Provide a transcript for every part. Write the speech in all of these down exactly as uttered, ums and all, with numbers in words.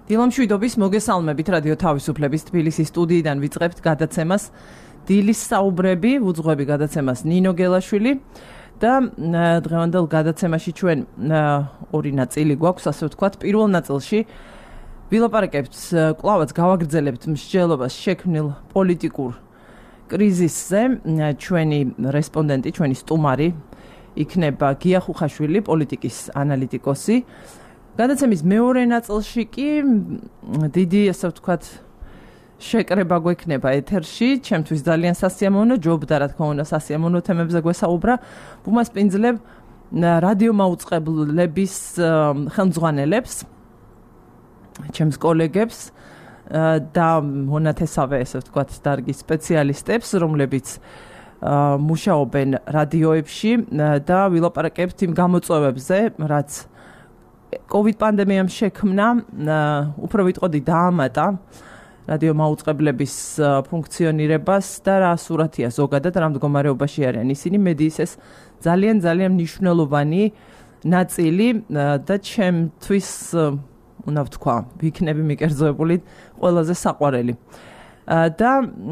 დილამშვიდობის მოგესალმებით რადიო თავისუფლების თბილისის სტუდიიდან ვიწყებთ გადაცემას დილის საუბრები, ვუძღვები გადაცემას ნინო გელაშვილი და დღევანდელ გადაცემაში ჩვენ ორი ნაწილი გვაქვს, ასე ვთქვათ. პირველ ნაწილში ვილაპარაკებთ, კვლავაც გავაგრძელებთ მსჯელობას შექმნილ პოლიტიკურ კრიზისზე. ჩვენი რესპონდენტი, ჩვენი სტუმარი იქნება გია ხუხაშვილი, პოლიტიკის ანალიტიკოსი. გადაცემის მეორე ნაწილში კი დიდი, ასე ვთქვათ, შეკრება გვექნება ეთერში. ჩემთვის ძალიან სასიამოვნო, ჯობდა რა თქმა უნდა სასიამოვნო თემებზე გვესაუბრა. ვუმასპინძლებ რადიო მაუწყებლების ხელმძღვანელებს, ჩემს კოლეგებს და მონათესავე, ასე ვთქვათ, დარგის სპეციალისტებს, რომლებიც მუშაობენ რადიოებში და ვილაპარაკებთ იმ გამოწვევებზე, რაც COVID პანდემიამ შექმნა, უფრო ვიტყოდი დაამატა რადიო მაუწყებლების ფუნქციონირებას და რა სურათია ზოგადად რა მდგომარეობაში არიან ისინი. მედიის ეს ძალიან ძალიან მნიშვნელოვანი ნაწილი და ჩემთვის უნდა ვთქვა, ვიქნები მიკერძოებული ყველაზე საყვარელი. და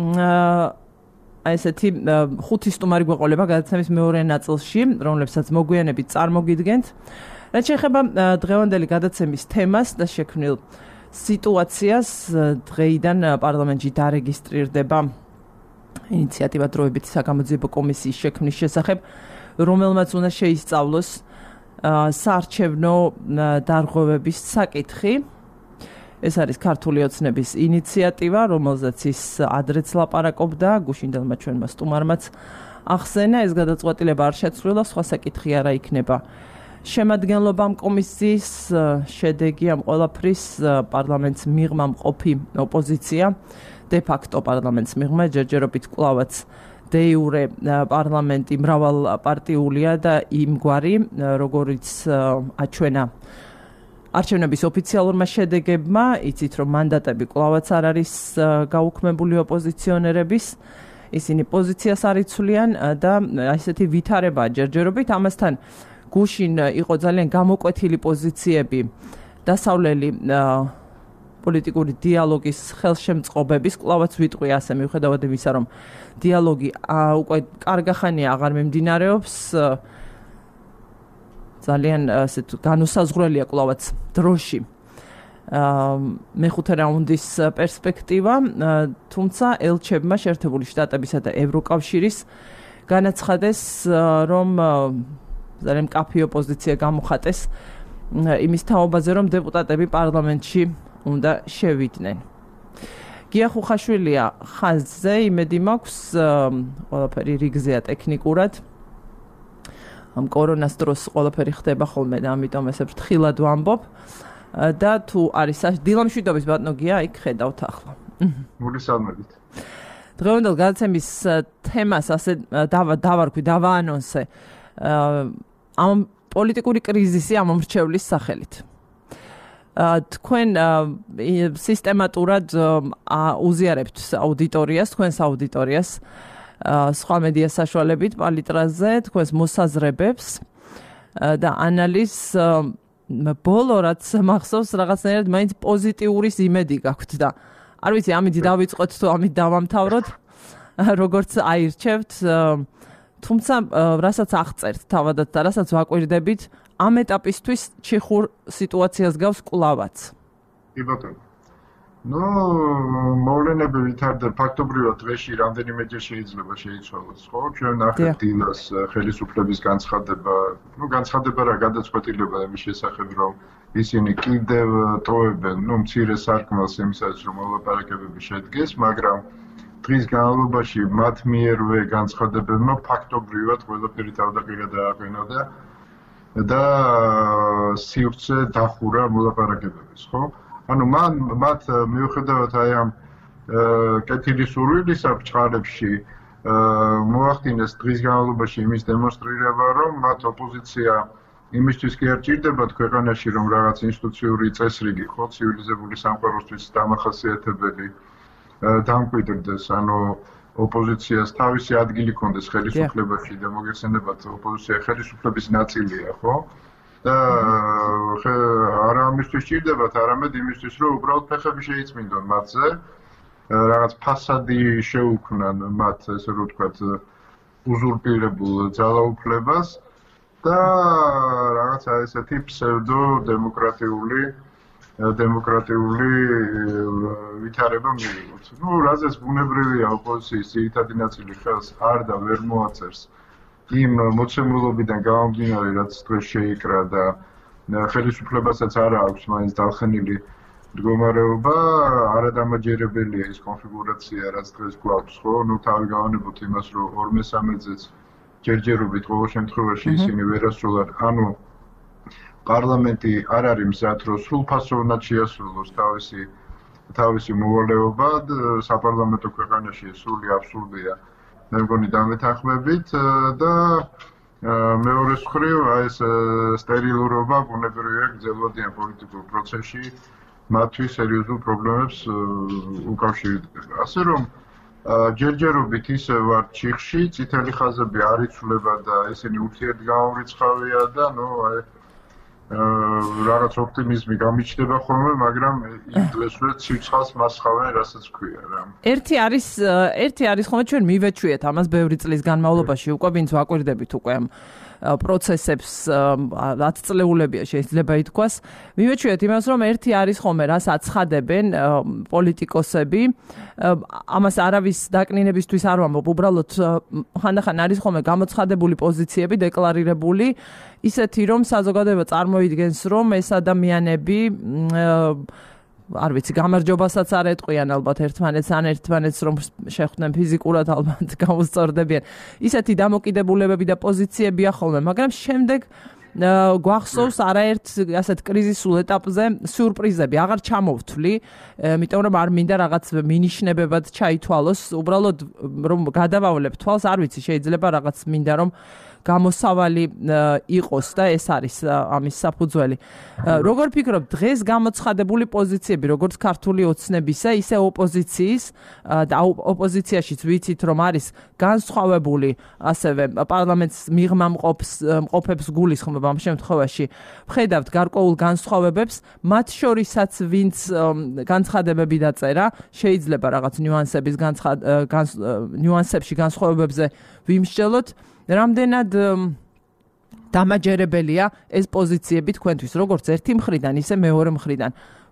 აი ესეთი ხუთი სტუმარი გვეყოლება გადაცემის მეორე ნაწილში, რომლებსაც მოგვიანებით წარმოგიდგენთ. რაც შეეხება დღევანდელი გადაცემის თემას და შექმნილ სიტუაციას, დღეიდან პარლამენტში დარეგისტრირდება ინიციატივა დროებითი საგამოძიებო კომისიის შექმნის შესახებ, რომელმაც უნდა შეისწავლოს საარჩევნო დარღვევების საკითხი. ეს არის ქართული ოცნების ინიციატივა, რომელზეც ის ადრეც ლაპარაკობდა, გუშინდელმა ჩვენმა სტუმარმაც ახსენა. ეს გადაწყვეტილება არ შეცვლილა, სხვა საკითხი არა იქნება შემადგენლობა ამ კომისიის შედეგი ამ ყველაფრის პარლამენტს მიღმა მყოფი ოპოზიცია, de facto პარლამენტს მიღმა, ჯერჯერობით კვლავაც de jure პარლამენტი მრავალპარტიულია და იმგვარი, როგორიც აჩვენა არჩევნების ოფიციალურმა შედეგებმა, იცით რომ მანდატები კვლავაც არ არის გაუქმებული ოპოზიციონერების, ისინი პოზიციას არ იცვლიან და ესეთი ვითარებაა ჯერჯერობით. ამასთან გუშინ იყო ძალიან გამოკვეთილი პოზიციები დასავლელი პოლიტიკური დიალოგის ხელშემწყობების, კვლავაც ვიტყვი ასე, მიუხედავად იმისა, რომ დიალოგი უკვე კარგახანია აღარ მიმდინარეობს, ძალიან ასეთ განუსაზღვრელია კვლავაც დროში მეხუთე რაუნდის პერსპექტივა, თუმცა ელჩებმა შეერთებული შტატებისა და ევროკავშირის განაცხადეს, რომ ძალიან მკაფიო ოპოზიცია გამოხატეს იმის თაობაზე, რომ დეპუტატები პარლამენტში უნდა შევიდნენ. გია ხუხაშვილია ხაზზე, იმედი მაქვს, ყველაფერი რიგზეა ტექნიკურად. ამ კორონას დროს ყველაფერი ხდება ხოლმე და ამიტომ ესე ფრთხილად ვამბობ. და თუ არის დილამშვიდობის ბატონო გია, იქ ხედავთ ახლა. მოგესალმებით. დღევანდელ გადაცემის თემას ასე დავარქვი, დავაანონსე. ამ პოლიტიკური კრიზისი ამომრჩევლის სახელით. თქვენ სისტემატურად უზიარებთ აუდიტორიას, თქვენს აუდიტორიას სხვა მედია საშუალებით პალიტრაზე, თქვენს მოსაზრებებს და ანალიზს ბოლო რაც მახსოვს რაღაცნაირად მაინც პოზიტიურის იმედი გაქვთ და არ ვიცი, ამით დავიწყოთ თუ ამით დავამთავროთ, როგორც აირჩევთ, თუმცა რასაც აღწერთ თავადაც და რასაც ვაკვირდებით, ამ ეტაპისთვის ჩიხურ სიტუაციას გავს კვლავაც. კი ბატონო. ნუ მოვლენები ვითარდება ფაქტობრივად დღეში რამდენიმეჯერ შეიძლება შეიცვალოს, ხო? ჩვენ ნახეთ დილას ხელისუფლების განცხადება, ნუ განცხადება რა გადაწყვეტილება იმის შესახებ, რომ ისინი კიდევ ტოვებენ, ნუ მცირე სარკმელს იმისაც, რომ მოლაპარაკებები შედგეს, მაგრამ დღის განმავლობაში მათ მიერვე განცხადებებმა ფაქტობრივად ყველაფერი თავდაპირველად დააყენა და სივრცე დახურა მოლაპარაკებების, ხო? ანუ მან მათ მიუხედავად აი ამ კეთილი სურვილისა ბჭყალებში მოახდინეს დღის განმავლობაში იმის დემონსტრირება, რომ მათ ოპოზიცია იმისთვის კი არ ჭირდებათ ქვეყანაში, რომ რაღაც ინსტიტუციური წესრიგი, ხო, ცივილიზებული სამყაროსთვის დამახასიათებელი დამკვიდრდეს, ანუ ოპოზიციას თავისი ადგილი ჰქონდეს ხელისუფლებაში და მოგეხსენებათ, ოპოზიცია ხელისუფლების ნაწილია, ხო? და არა ამისთვის ჭირდებათ, არამედ იმისთვის, რომ უბრალოდ ფეხები შეიწმინდონ მათზე, რაღაც ფასადი შეუქმნან მათ, ესე რომ ვთქვათ, უზურპირებულ ძალაუფლებას და რაღაცა ესეთი ფსევდო დემოკრატიული დემოკრატიული ვითარება მივიღოთ. ნუ რაზეც ბუნებრივია ოპოზიციის ძირითადი ნაწილი ხელს არ და ვერ მოაწერს იმ მოცემულობიდან გამომდინარე, რაც დღეს შეიკრა და ხელისუფლებასაც არ აქვს მაინც დალხენილი მდგომარეობა, არადამაჯერებელია ის კონფიგურაცია, რაც დღეს გვაქვს, ხო? ნუ თავი გავანებოთ იმას, რომ ორ მესამედზეც ჯერჯერობით ყოველ შემთხვევაში ისინი ვერასრულად, ანუ პარლამენტი არ არის მზად, რომ სრულფასოვნად შეასრულოს თავისი თავისი მოვალეობა, საპარლამენტო ქვეყანაში სრული აბსურდია. მე მგონი დამეთანხმებით და მეორე მხრივ აი ეს სტერილურობა ბუნებრივია გრძელვადიან პოლიტიკურ პროცესში მათთვის სერიოზულ პრობლემებს უკავშირდება. ასე რომ ჯერჯერობით ისე ვარ ჩიხში, წითელი ხაზები არ იცვლება და ესენი ურთიერთგამომრიცხავია და ნუ აი რაღაც ოპტიმიზმი გამიჩნდება ხოლმე, მაგრამ იმ დღეს ვერ ცივცხალს მასხავენ, რასაც ქვია რა. ერთი არის ერთი არის ხოლმე ჩვენ მივეჩვიეთ ამას ბევრი წლის განმავლობაში, უკვე ვინც ვაკვირდებით უკვე ამ პროცესებს, რაც წლეულებია შეიძლება ითქვას. მივეჩვიეთ იმას, რომ ერთი არის ხოლმე, რაც აცხადებენ პოლიტიკოსები, ამას არავის დაკნინებისთვის არ ვამბობ, უბრალოდ ხანდახან არის ხოლმე გამოცხადებული პოზიციები, დეკლარირებული, ისეთი რომ საზოგადოება წარმოიდგენს, რომ ეს ადამიანები არ ვიცი, გამარჯვებასაც არ ეტყვიან ალბათ ერთმანეთს, ან ერთმანეთს რომ შეხვდნენ ფიზიკურად ალბათ გამოსწორდებიან. ისეთი დამოკიდებულებები და პოზიციებია ხოლმე, მაგრამ შემდეგ გვახსოვს არაერთ ასეთ კრიზისულ ეტაპზე სიურპრიზები აღარ ჩამოვთვლი, იმიტომ რომ არ მინდა რაღაც მინიშნებებად ჩაითვალოს, უბრალოდ რომ გადავავლებ თვალს, არ ვიცი, შეიძლება რაღაც მინდა რომ გამოსავალი იყოს და ეს არის ამის საფუძველი. როგორ ფიქრობ, დღეს გამოცხადებული პოზიციები, როგორც ქართული ოცნებისა, ისე ოპოზიციის და ოპოზიციაშიც ვიცით, რომ არის განსხვავებული ასევე პარლამენტს მიღმა მყოფს მყოფებს გულისხმობა ამ შემთხვევაში. ვხედავთ გარკვეულ განსხვავებებს, მათ შორისაც ვინც განცხადებები დაწერა, შეიძლება რაღაც ნიუანსების ნიუანსებში განსხვავებებზე ვიმსჯელოთ. რამდენად დამაჯერებელია ეს პოზიციები თქვენთვის, როგორც ერთი მხრიდან, ისე მეორე მხრიდან.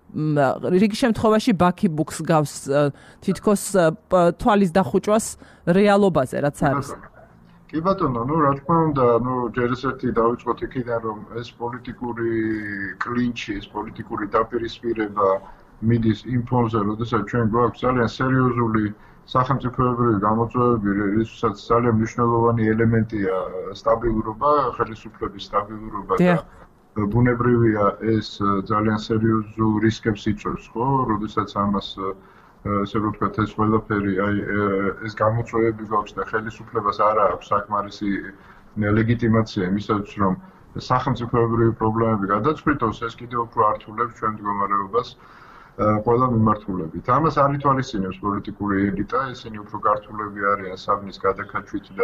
რიგი შემთხვევაში ბაქი ბუქს გავს თითქოს თვალის დახუჭვას რეალობაზე, რაც არის. კი ბატონო, ნუ რა თქმა უნდა, ნუ ჯერ ერთი დავიწყოთ იქიდან, რომ ეს პოლიტიკური კლინჩი, ეს პოლიტიკური დაპირისპირება მიდის იმ ფონზე, როდესაც ჩვენ გვაქვს ძალიან სერიოზული სახელმწიფოებრივი გამოწვევები, რისთვისაც ძალიან მნიშვნელოვანი ელემენტია სტაბილურობა, ხელისუფლების სტაბილურობა და ბუნებრივია ეს ძალიან სერიოზულ რისკებს იწვევს, ხო? როდესაც ამას ესე რომ ვთქვათ, ეს ყველაფერი, აი ეს გამოწვევები გვაქვს და ხელისუფლებას არ აქვს საკმარისი ლეგიტიმაცია იმისათვის, რომ სახელმწიფოებრივი პრობლემები გადაწყვიტოს, ეს კიდევ უფრო ართულებს ჩვენ მდგომარეობას ყველა მიმართულებით. ამას არ ითვალისწინებს პოლიტიკური ელიტა, ისინი უფრო გართულები არიან საგნის გადაკაჩვით და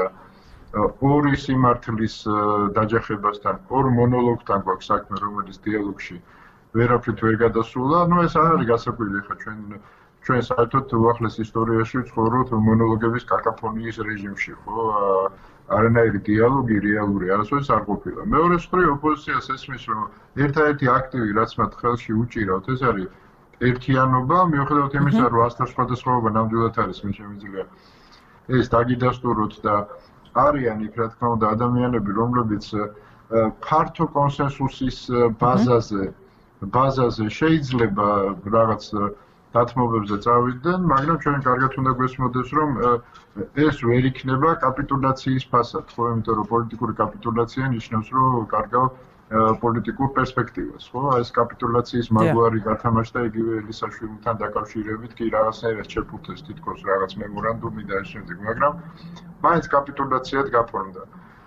ორი სიმართლის დაჯახებასთან, ორ მონოლოგთან გვაქვს საქმე, რომელიც დიალოგში ვერაფრით ვერ გადასულა. ნუ ეს არ არის გასაკვირი, ხა ჩვენ ჩვენ საერთოდ უახლეს ისტორიაში ვცხოვრობთ მონოლოგების კაკაფონიის რეჟიმში, ხო? არანაირი დიალოგი რეალური არასოდეს არ ყოფილა. მეორე მხრივ ოპოზიციას ესმის, რომ ერთადერთი აქტივი, რაც მათ ხელში უჭირავთ, ეს არის ერთიანობა, მიუხედავად იმისა, რომ ასთან სხვადასხვაობა ნამდვილად არის, მე შემიძლია ეს დაგიდასტუროთ და არიან იქ, რა თქმა უნდა, ადამიანები, რომლებიც ფართო კონსენსუსის ბაზაზე ბაზაზე შეიძლება რაღაც დათმობებზე წავიდნენ, მაგრამ ჩვენ კარგად უნდა გვესმოდეს, რომ ეს ვერ იქნება კაპიტულაციის ფასად, ხო, იმიტომ რომ პოლიტიკური კაპიტულაცია ნიშნავს, რომ კარგავ პოლიტიკურ პერსპექტივას, ხო? ეს კაპიტულაციის მაგვარი გათამაშდა იგივე ელისაშვილთან დაკავშირებით, კი რაღაცნაირად შეფუთეს თითქოს რაღაც მემორანდუმი და ეს შემდეგ, მაგრამ მაინც კაპიტულაციად გაფორმდა.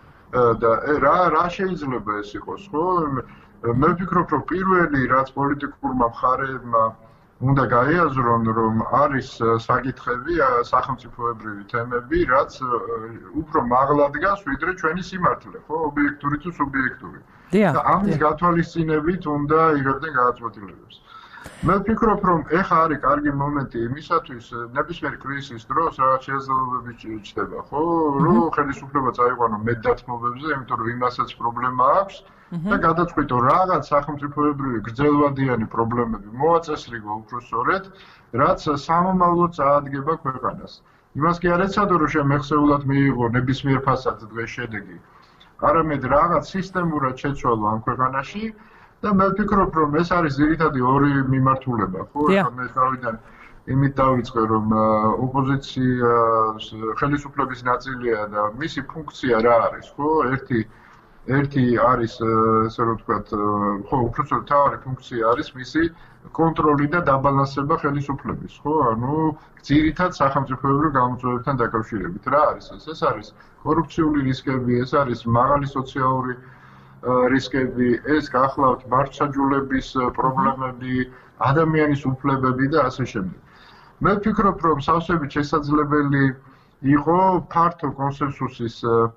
და რა რა შეიძლება ეს იყოს, ხო? მე ვფიქრობ, რომ პირველი რაც პოლიტიკურმა მხარეებმა უნდა გაიაზრონ, რომ არის საკითხები, სახელმწიფოებრივი თემები, რაც უფრო მაღლა დგას, ვიდრე ჩვენი სიმართლე, ხო, ობიექტური თუ სუბიექტური. და ამის გათვალისწინებით უნდა იღებდნენ გადაწყვეტილებებს. მე ვფიქრობ, რომ ეხა არის კარგი მომენტი იმისათვის, ნებისმიერ კრიზისის დროს რაღაც შესაძლებლობები ჩნდება, ხო, რომ ხელისუფლება წაიყვანო მეტდათმობებზე, იმიტომ რომ იმასაც პრობლემა აქვს. და გადაწყვიტო რაღაც სახელმწიფოებრივი გრძელვადიანი პრობლემები მოაწესრიგო უფრო სწორედ, რაც სამომავლოდ წაადგება ქვეყანას. იმას კი არ ეცადო, რომ შემეხსეულად მიიღო ნებისმიერ ფასად დღეს შედეგი. არამედ რაღაც სისტემურად შეცვალო ამ ქვეყანაში და მე ვფიქრობ, რომ ეს არის ძირითადი ორი მიმართულება, ხო? მე თავიდან იმით დავიწყე, რომ ოპოზიცია ხელისუფლების ნაწილია და მისი ფუნქცია რა არის, ხო? ერთი ერთი არის, ესე რომ ვთქვათ, ხო, უბრალოდ თავარი ფუნქცია არის მისი კონტროლი და დაბალანსება ხელისუფლების, ხო? ანუ ძირითად სახელმწიფოებრივ გამოწვევებთან დაკავშირებით. რა არის ეს? ეს არის კორუფციული რისკები, ეს არის მაღალი სოციალური რისკები, ეს გახლავთ მართლმსაჯულების პრობლემები, ადამიანის უფლებები და ასე შემდეგ. მე ვფიქრობ, რომ სავსებით შესაძლებელი იყო ფართო კონსენსუსის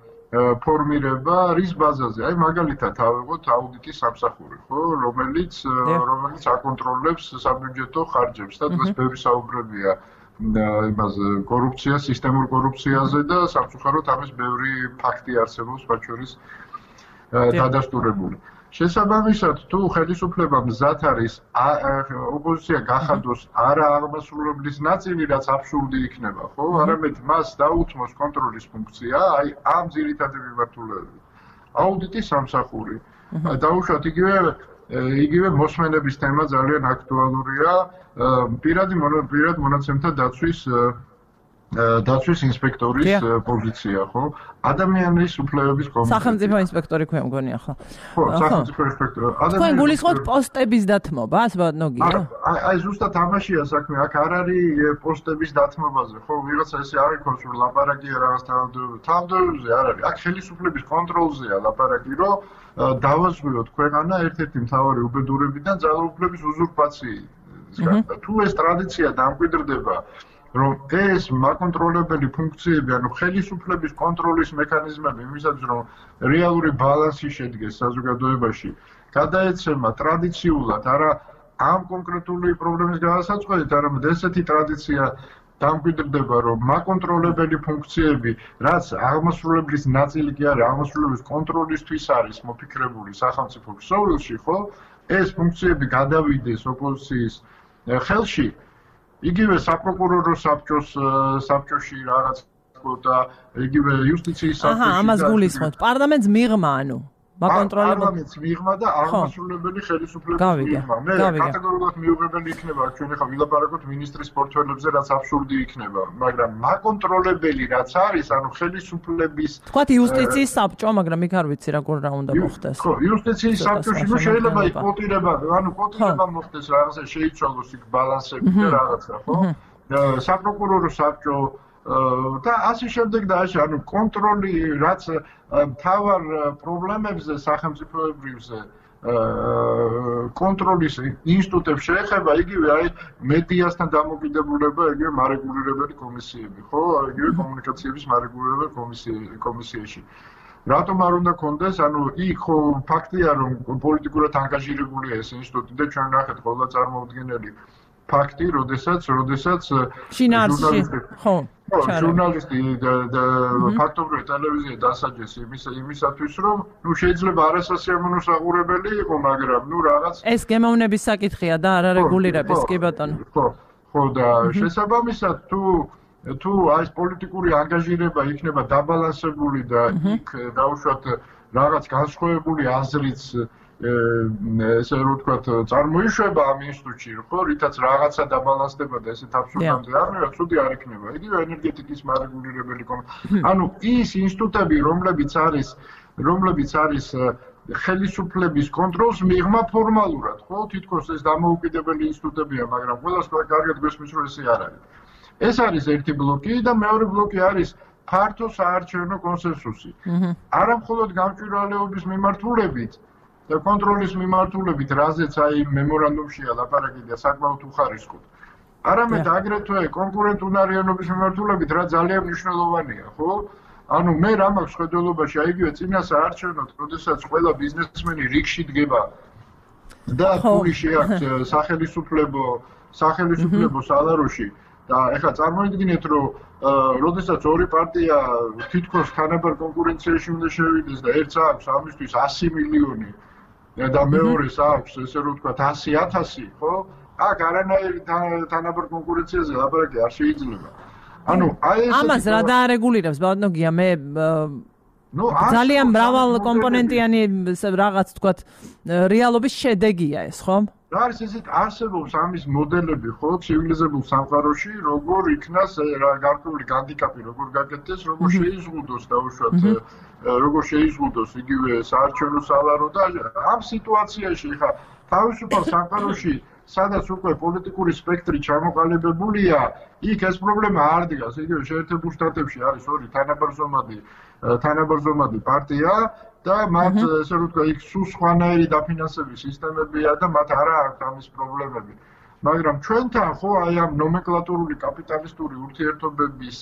ფორმირება რის ბაზაზე? აი მაგალითად ავიღოთ აუდიტის სამსახური, ხო, რომელიც რომელიც აკონტროლებს საბიუჯეტო ხარჯებს და დღეს ბევრი საუბრებია იმაზე კორუფცია, სისტემურ კორუფციაზე და სამწუხაროდ ამის ბევრი ფაქტი არსებობს, მათ შორის დადასტურებული. შესაბამისად, თუ ხელისუფლება მზად არის ოპოზიცია გახადოს არა აღმასრულებლის ნაწილი, რაც აბსურდი იქნება, ხო? არამედ მას დაუთმოს კონტროლის ფუნქცია, აი ამ ძირითადი მიმართულებებით. აუდიტის სამსახური. დაუშვათ იგივე იგივე მოსმენების თემა ძალიან აქტუალურია, პირადი პირად მონაცემთა დაცვის დაცვის ინსპექტორის პოზიცია, ხო? ადამიანის უფლებების კომიტეტი. სახელმწიფო ინსპექტორი ქვია მგონია, ხო? ხო, სახელმწიფო ინსპექტორი. თქვენ გულისხმობთ პოსტების დათმობა, ასე ბატონო? აი ზუსტად ამაშია საქმე, აქ არ არის პოსტების დათმობაზე, ხო? ვიღაცა ესე არ იქონს, რომ ლაპარაკია რაღაც თანამდებობაზე, თანამდებობაზე არ არის. აქ ხელისუფლების კონტროლზეა ლაპარაკი, რომ დავაზღვიოთ ქვეყანა ერთ-ერთი მთავარი უბედურებიდან ძალაუფლების უზურპაციით. თუ ეს ტრადიცია დამკვიდრდება, რომ ეს მაკონტროლებელი ფუნქციები, ანუ ხელისუფლების კონტროლის მექანიზმები, იმისათვის რომ რეალური ბალანსი შედგეს საზოგადოებაში, გადაეცემა ტრადიციულად არა ამ კონკრეტული პრობლემის გადასაწყვეტით, არამედ ესეთი ტრადიცია დამკვიდრდება, რომ მაკონტროლებელი ფუნქციები, რაც აღმასრულებლის ნაწილი კი არის, აღმასრულების კონტროლისთვის არის მოფიქრებული სახელმწიფო ქსოვილში, ხო? ეს ფუნქციები გადავიდეს ოპოზიციის ხელში. იგივე საპროკურორო საბჭოს საბჭოში რაღაც და იგივე იუსტიციის საბჭოში. აჰა, ამას გულისხმობთ. პარლამენტს მიღმა, ანუ მაკონტროლებელი პარლამენტს მიღმა და აღმასრულებელი ხელისუფლების მიღმა. მე კატეგორიულად მიუღებელი იქნება, ჩვენ ახლა ვილაპარაკოთ მინისტრის პორტფელებზე, რაც აბსურდი იქნება, მაგრამ მაკონტროლებელი რაც არის, ანუ ხელისუფლების თქვათ იუსტიციის საბჭო, მაგრამ იქ არ ვიცი რა გორ რა უნდა მოხდეს. ხო, იუსტიციის საბჭოში ნუ შეიძლება იქ კვოტირება, ანუ კვოტირება მოხდეს, რაღაცა შეიცვალოს იქ ბალანსები და რაღაცა, ხო? საპროკურორო საბჭო და ასე შემდეგ და ასე, ანუ კონტროლი რაც მთავარ პრობლემებზე სახელმწიფოებრივზე კონტროლის ინსტიტუტებს შეეხება, იგივე აი მედიასთან დამოკიდებულება, იგივე მარეგულირებელი კომისიები, ხო? იგივე კომუნიკაციების მარეგულირებელი კომისიაში. რატომ არ უნდა კონდეს, ანუ იქ ხო ფაქტია, რომ პოლიტიკურად ანგაჟირებულია ეს ინსტიტუტი და ჩვენ ნახეთ ყველა წარმოუდგენელი ფაქტი, როდესაც, როდესაც ჟურნალისტი, ხო, ჟურნალისტი და ფაქტობრივი ტელევიზია დასაჯეს იმის იმისათვის, რომ ნუ შეიძლება არასასიამოვნო საყურებელი იყო, მაგრამ ნუ რაღაც ეს გემოვნების საკითხია და არარეგულირების, კი ბატონო. ხო, ხო და შესაბამისად თუ თუ აი ეს პოლიტიკური ანგაჟირება იქნება დაბალანსებული და იქ დაუშვათ რაღაც განსხვავებული აზრიც ესე რომ ვთქვათ, წარმოიშვება ამ ინსტიტუტში, ხო, რითაც რაღაცა დაბალანსდება და ესეთ აბსურდამდე არ მივა, ცუდი არ იქნება. იგივე ენერგეტიკის მარეგულირებელი კომისია. ანუ ის ინსტიტუტები, რომლებიც არის, რომლებიც არის ხელისუფლების კონტროლს მიღმა ფორმალურად, ხო, თითქოს ეს დამოუკიდებელი ინსტიტუტებია, მაგრამ ყველას კარგად გვესმის, რომ ესე არ არის. ეს არის ერთი ბლოკი და მეორე ბლოკი არის ფართო საარჩევნო კონსენსუსი. არა მხოლოდ გამჭვირვალეობის მიმართულებით, და კონტროლის მიმართულებით, რაზეც აი მემორანდუმშია ლაპარაკი და საკმაოდ უხარისხოდ. არამედ აგრეთვე კონკურენტუნარიანობის მიმართულებით, რა ძალიან მნიშვნელოვანია, ხო? ანუ მე რა მაქვს ხედველობაში, აი იგივე წინა საარჩევნოდ, როდესაც ყველა ბიზნესმენი რიგში დგება და პური შეაქვს სახელმწიფო სახელმწიფო სალაროში და ეხლა წარმოიდგინეთ, რომ როდესაც ორი პარტია თითქოს თანაბარ კონკურენციაში უნდა შევიდეს და ერთს აქვს ამისთვის ასი მილიონი და მეორეს აქვს, ესე რომ ვთქვათ, ასი ათასი, ხო? აქ არანაირი თანაბარ კონკურენციაზე ლაპარაკი არ შეიძლება. ანუ აი ეს ამას რა დაარეგულირებს, ბატონო გია, მე ნუ ძალიან მრავალ კომპონენტიანი რაღაც ვთქვათ რეალობის შედეგია ეს, ხო? რა არის ესეთ არსებობს ამის მოდელები, ხო, ცივილიზებულ სამყაროში, როგორ იქნას რა გარკვეული განდიკაპი, როგორ გაკეთდეს, როგორ შეიზღუდოს დაუშვათ, როგორ შეიზღუდოს იგივე საარჩევნო სალარო და ამ სიტუაციაში ხა თავისუფალ სამყაროში სადაც უკვე პოლიტიკური სპექტრი ჩამოყალიბებულია, იქ ეს პრობლემა არ დგას. იგივე შეერთებულ შტატებში არის ორი თანაბარზომადი თანაბარზომადი პარტია და მათ ესე რომ ვთქვა, იქ სულ სხვანაირი დაფინანსების სისტემებია და მათ არ აქვს ამის პრობლემები. მაგრამ ჩვენთან ხო აი ამ ნომენკლატურული კაპიტალისტური ურთიერთობების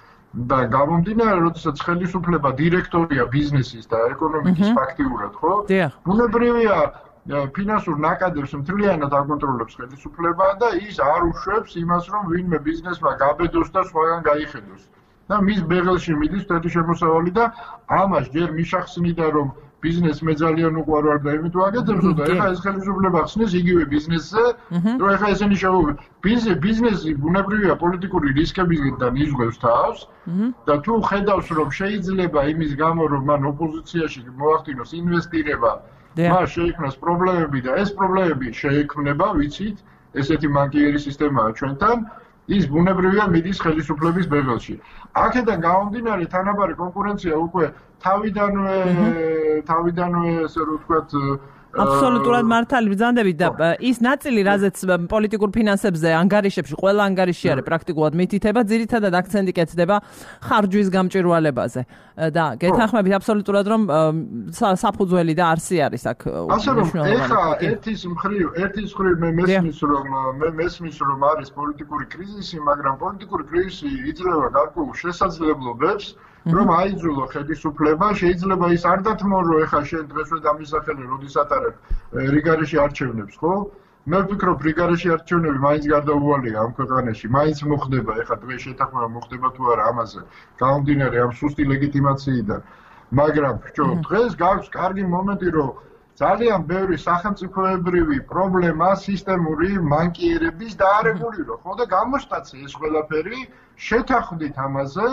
და გამომდინარე, როდესაც ხელისუფლება დირექტორია ბიზნესის და ეკონომიკის ფაქტიურად, ხო? ბუნებრივია ფინანსურ ნაკადებს მთლიანად აკონტროლებს ხელისუფლება და ის არ უშვებს იმას, რომ ვინმე ბიზნესმა გაბედოს და სხვაგან გაიხედოს. და მის ბეღელში მიდის თეთრი შემოსავალი და ამას ჯერ მიშახსნიდა, რომ ბიზნეს მე ძალიან უყვარვარ და იმით ვაკეთებსო და ეხლა ეს ხელისუფლება ხსნის იგივე ბიზნესზე, რომ ეხლა ესენი შეუღებენ. ბიზნესი ბუნებრივია პოლიტიკური რისკებისგან იზღვევს თავს და თუ ხედავს, რომ შეიძლება იმის გამო, რომ მან ოპოზიციაში მოახდინოს ინვესტირება, მას შეიქმნას პრობლემები და ეს პრობლემები შეექმნება, ვიცით, ესეთი მანკიერი სისტემაა ჩვენთან, ის ბუნებრივია მიდის ხელისუფლების ბეღელში. აქედან გამომდინარე, თანაბარი კონკურენცია უკვე თავიდანვე თავიდანვე ესე რომ ვთქვათ აბსოლუტურად მართალი ბრძანდებით და ის ნაწილი, რაზეც პოლიტიკურ ფინანსებზე ანგარიშებში, ყველა ანგარიში არის პრაქტიკულად მითითება, ძირითადად აქცენტი კეთდება ხარჯვის გამჭვირვალებაზე. და გეთანხმებით აბსოლუტურად, რომ საფუძველი და არსი არის აქ მნიშვნელოვანი. ეხლა ერთის მხრივ, ერთის მხრივ მე მესმის, რომ მე მესმის, რომ არის პოლიტიკური კრიზისი, მაგრამ პოლიტიკური კრიზისი იძლევა გარკვეულ შესაძლებლობებს, რომ აიძულო ხელისუფლება, შეიძლება ის არ დათმო, რომ ეხლა შენ დღესვე დამისახელე, როდის ატარებ რიგარეში არჩევნებს, ხო? მე ვფიქრობ, რიგარეში არჩევნები მაინც გარდაუვალია ამ ქვეყანაში, მაინც მოხდება, ეხლა დღეს შეთანხმება მოხდება თუ არა ამაზე, გამომდინარე ამ სუსტი ლეგიტიმაციიდან. მაგრამ ბჭო, დღეს გაქვს კარგი მომენტი, რომ ძალიან ბევრი სახელმწიფოებრივი პრობლემა სისტემური მანკიერების დაარეგულირება, ხო და გამოშტაცე ეს ყველაფერი, შეთანხმდით ამაზე,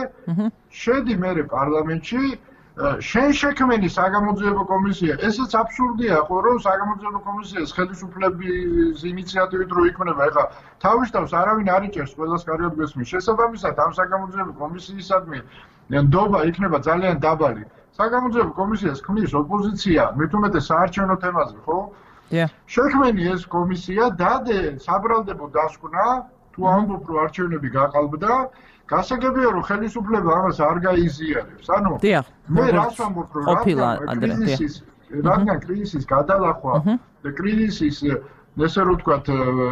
შედი მერე პარლამენტში, შენ შექმენი საგამოძიებო კომისია, ესეც აბსურდია, ხო, რომ საგამოძიებო კომისიას ხელისუფლების ინიციატივით რო იქმნება, ეხლა თავის თავს არავინ არ იჭერს, ყველას კარგად გესმის. შესაბამისად, ამ საგამოძიებო კომისიისადმი ნდობა იქნება ძალიან დაბალი. საგამოძიებო კომისიას ქმნის ოპოზიცია, მით უმეტეს საარჩევნო თემაზე, ხო? შექმენი ეს კომისია დადე საბრალდებო დასკვნა, თუ ამბობ, რომ არჩევნები გაყალბდა, გასაგებია, რომ ხელისუფლება ამას არ გაიზიარებს. ანუ მე რას ვამბობ, რომ კრიზისის, რადგან კრიზისის გადალახვა და კრიზისის, ესე რომ ვთქვათ,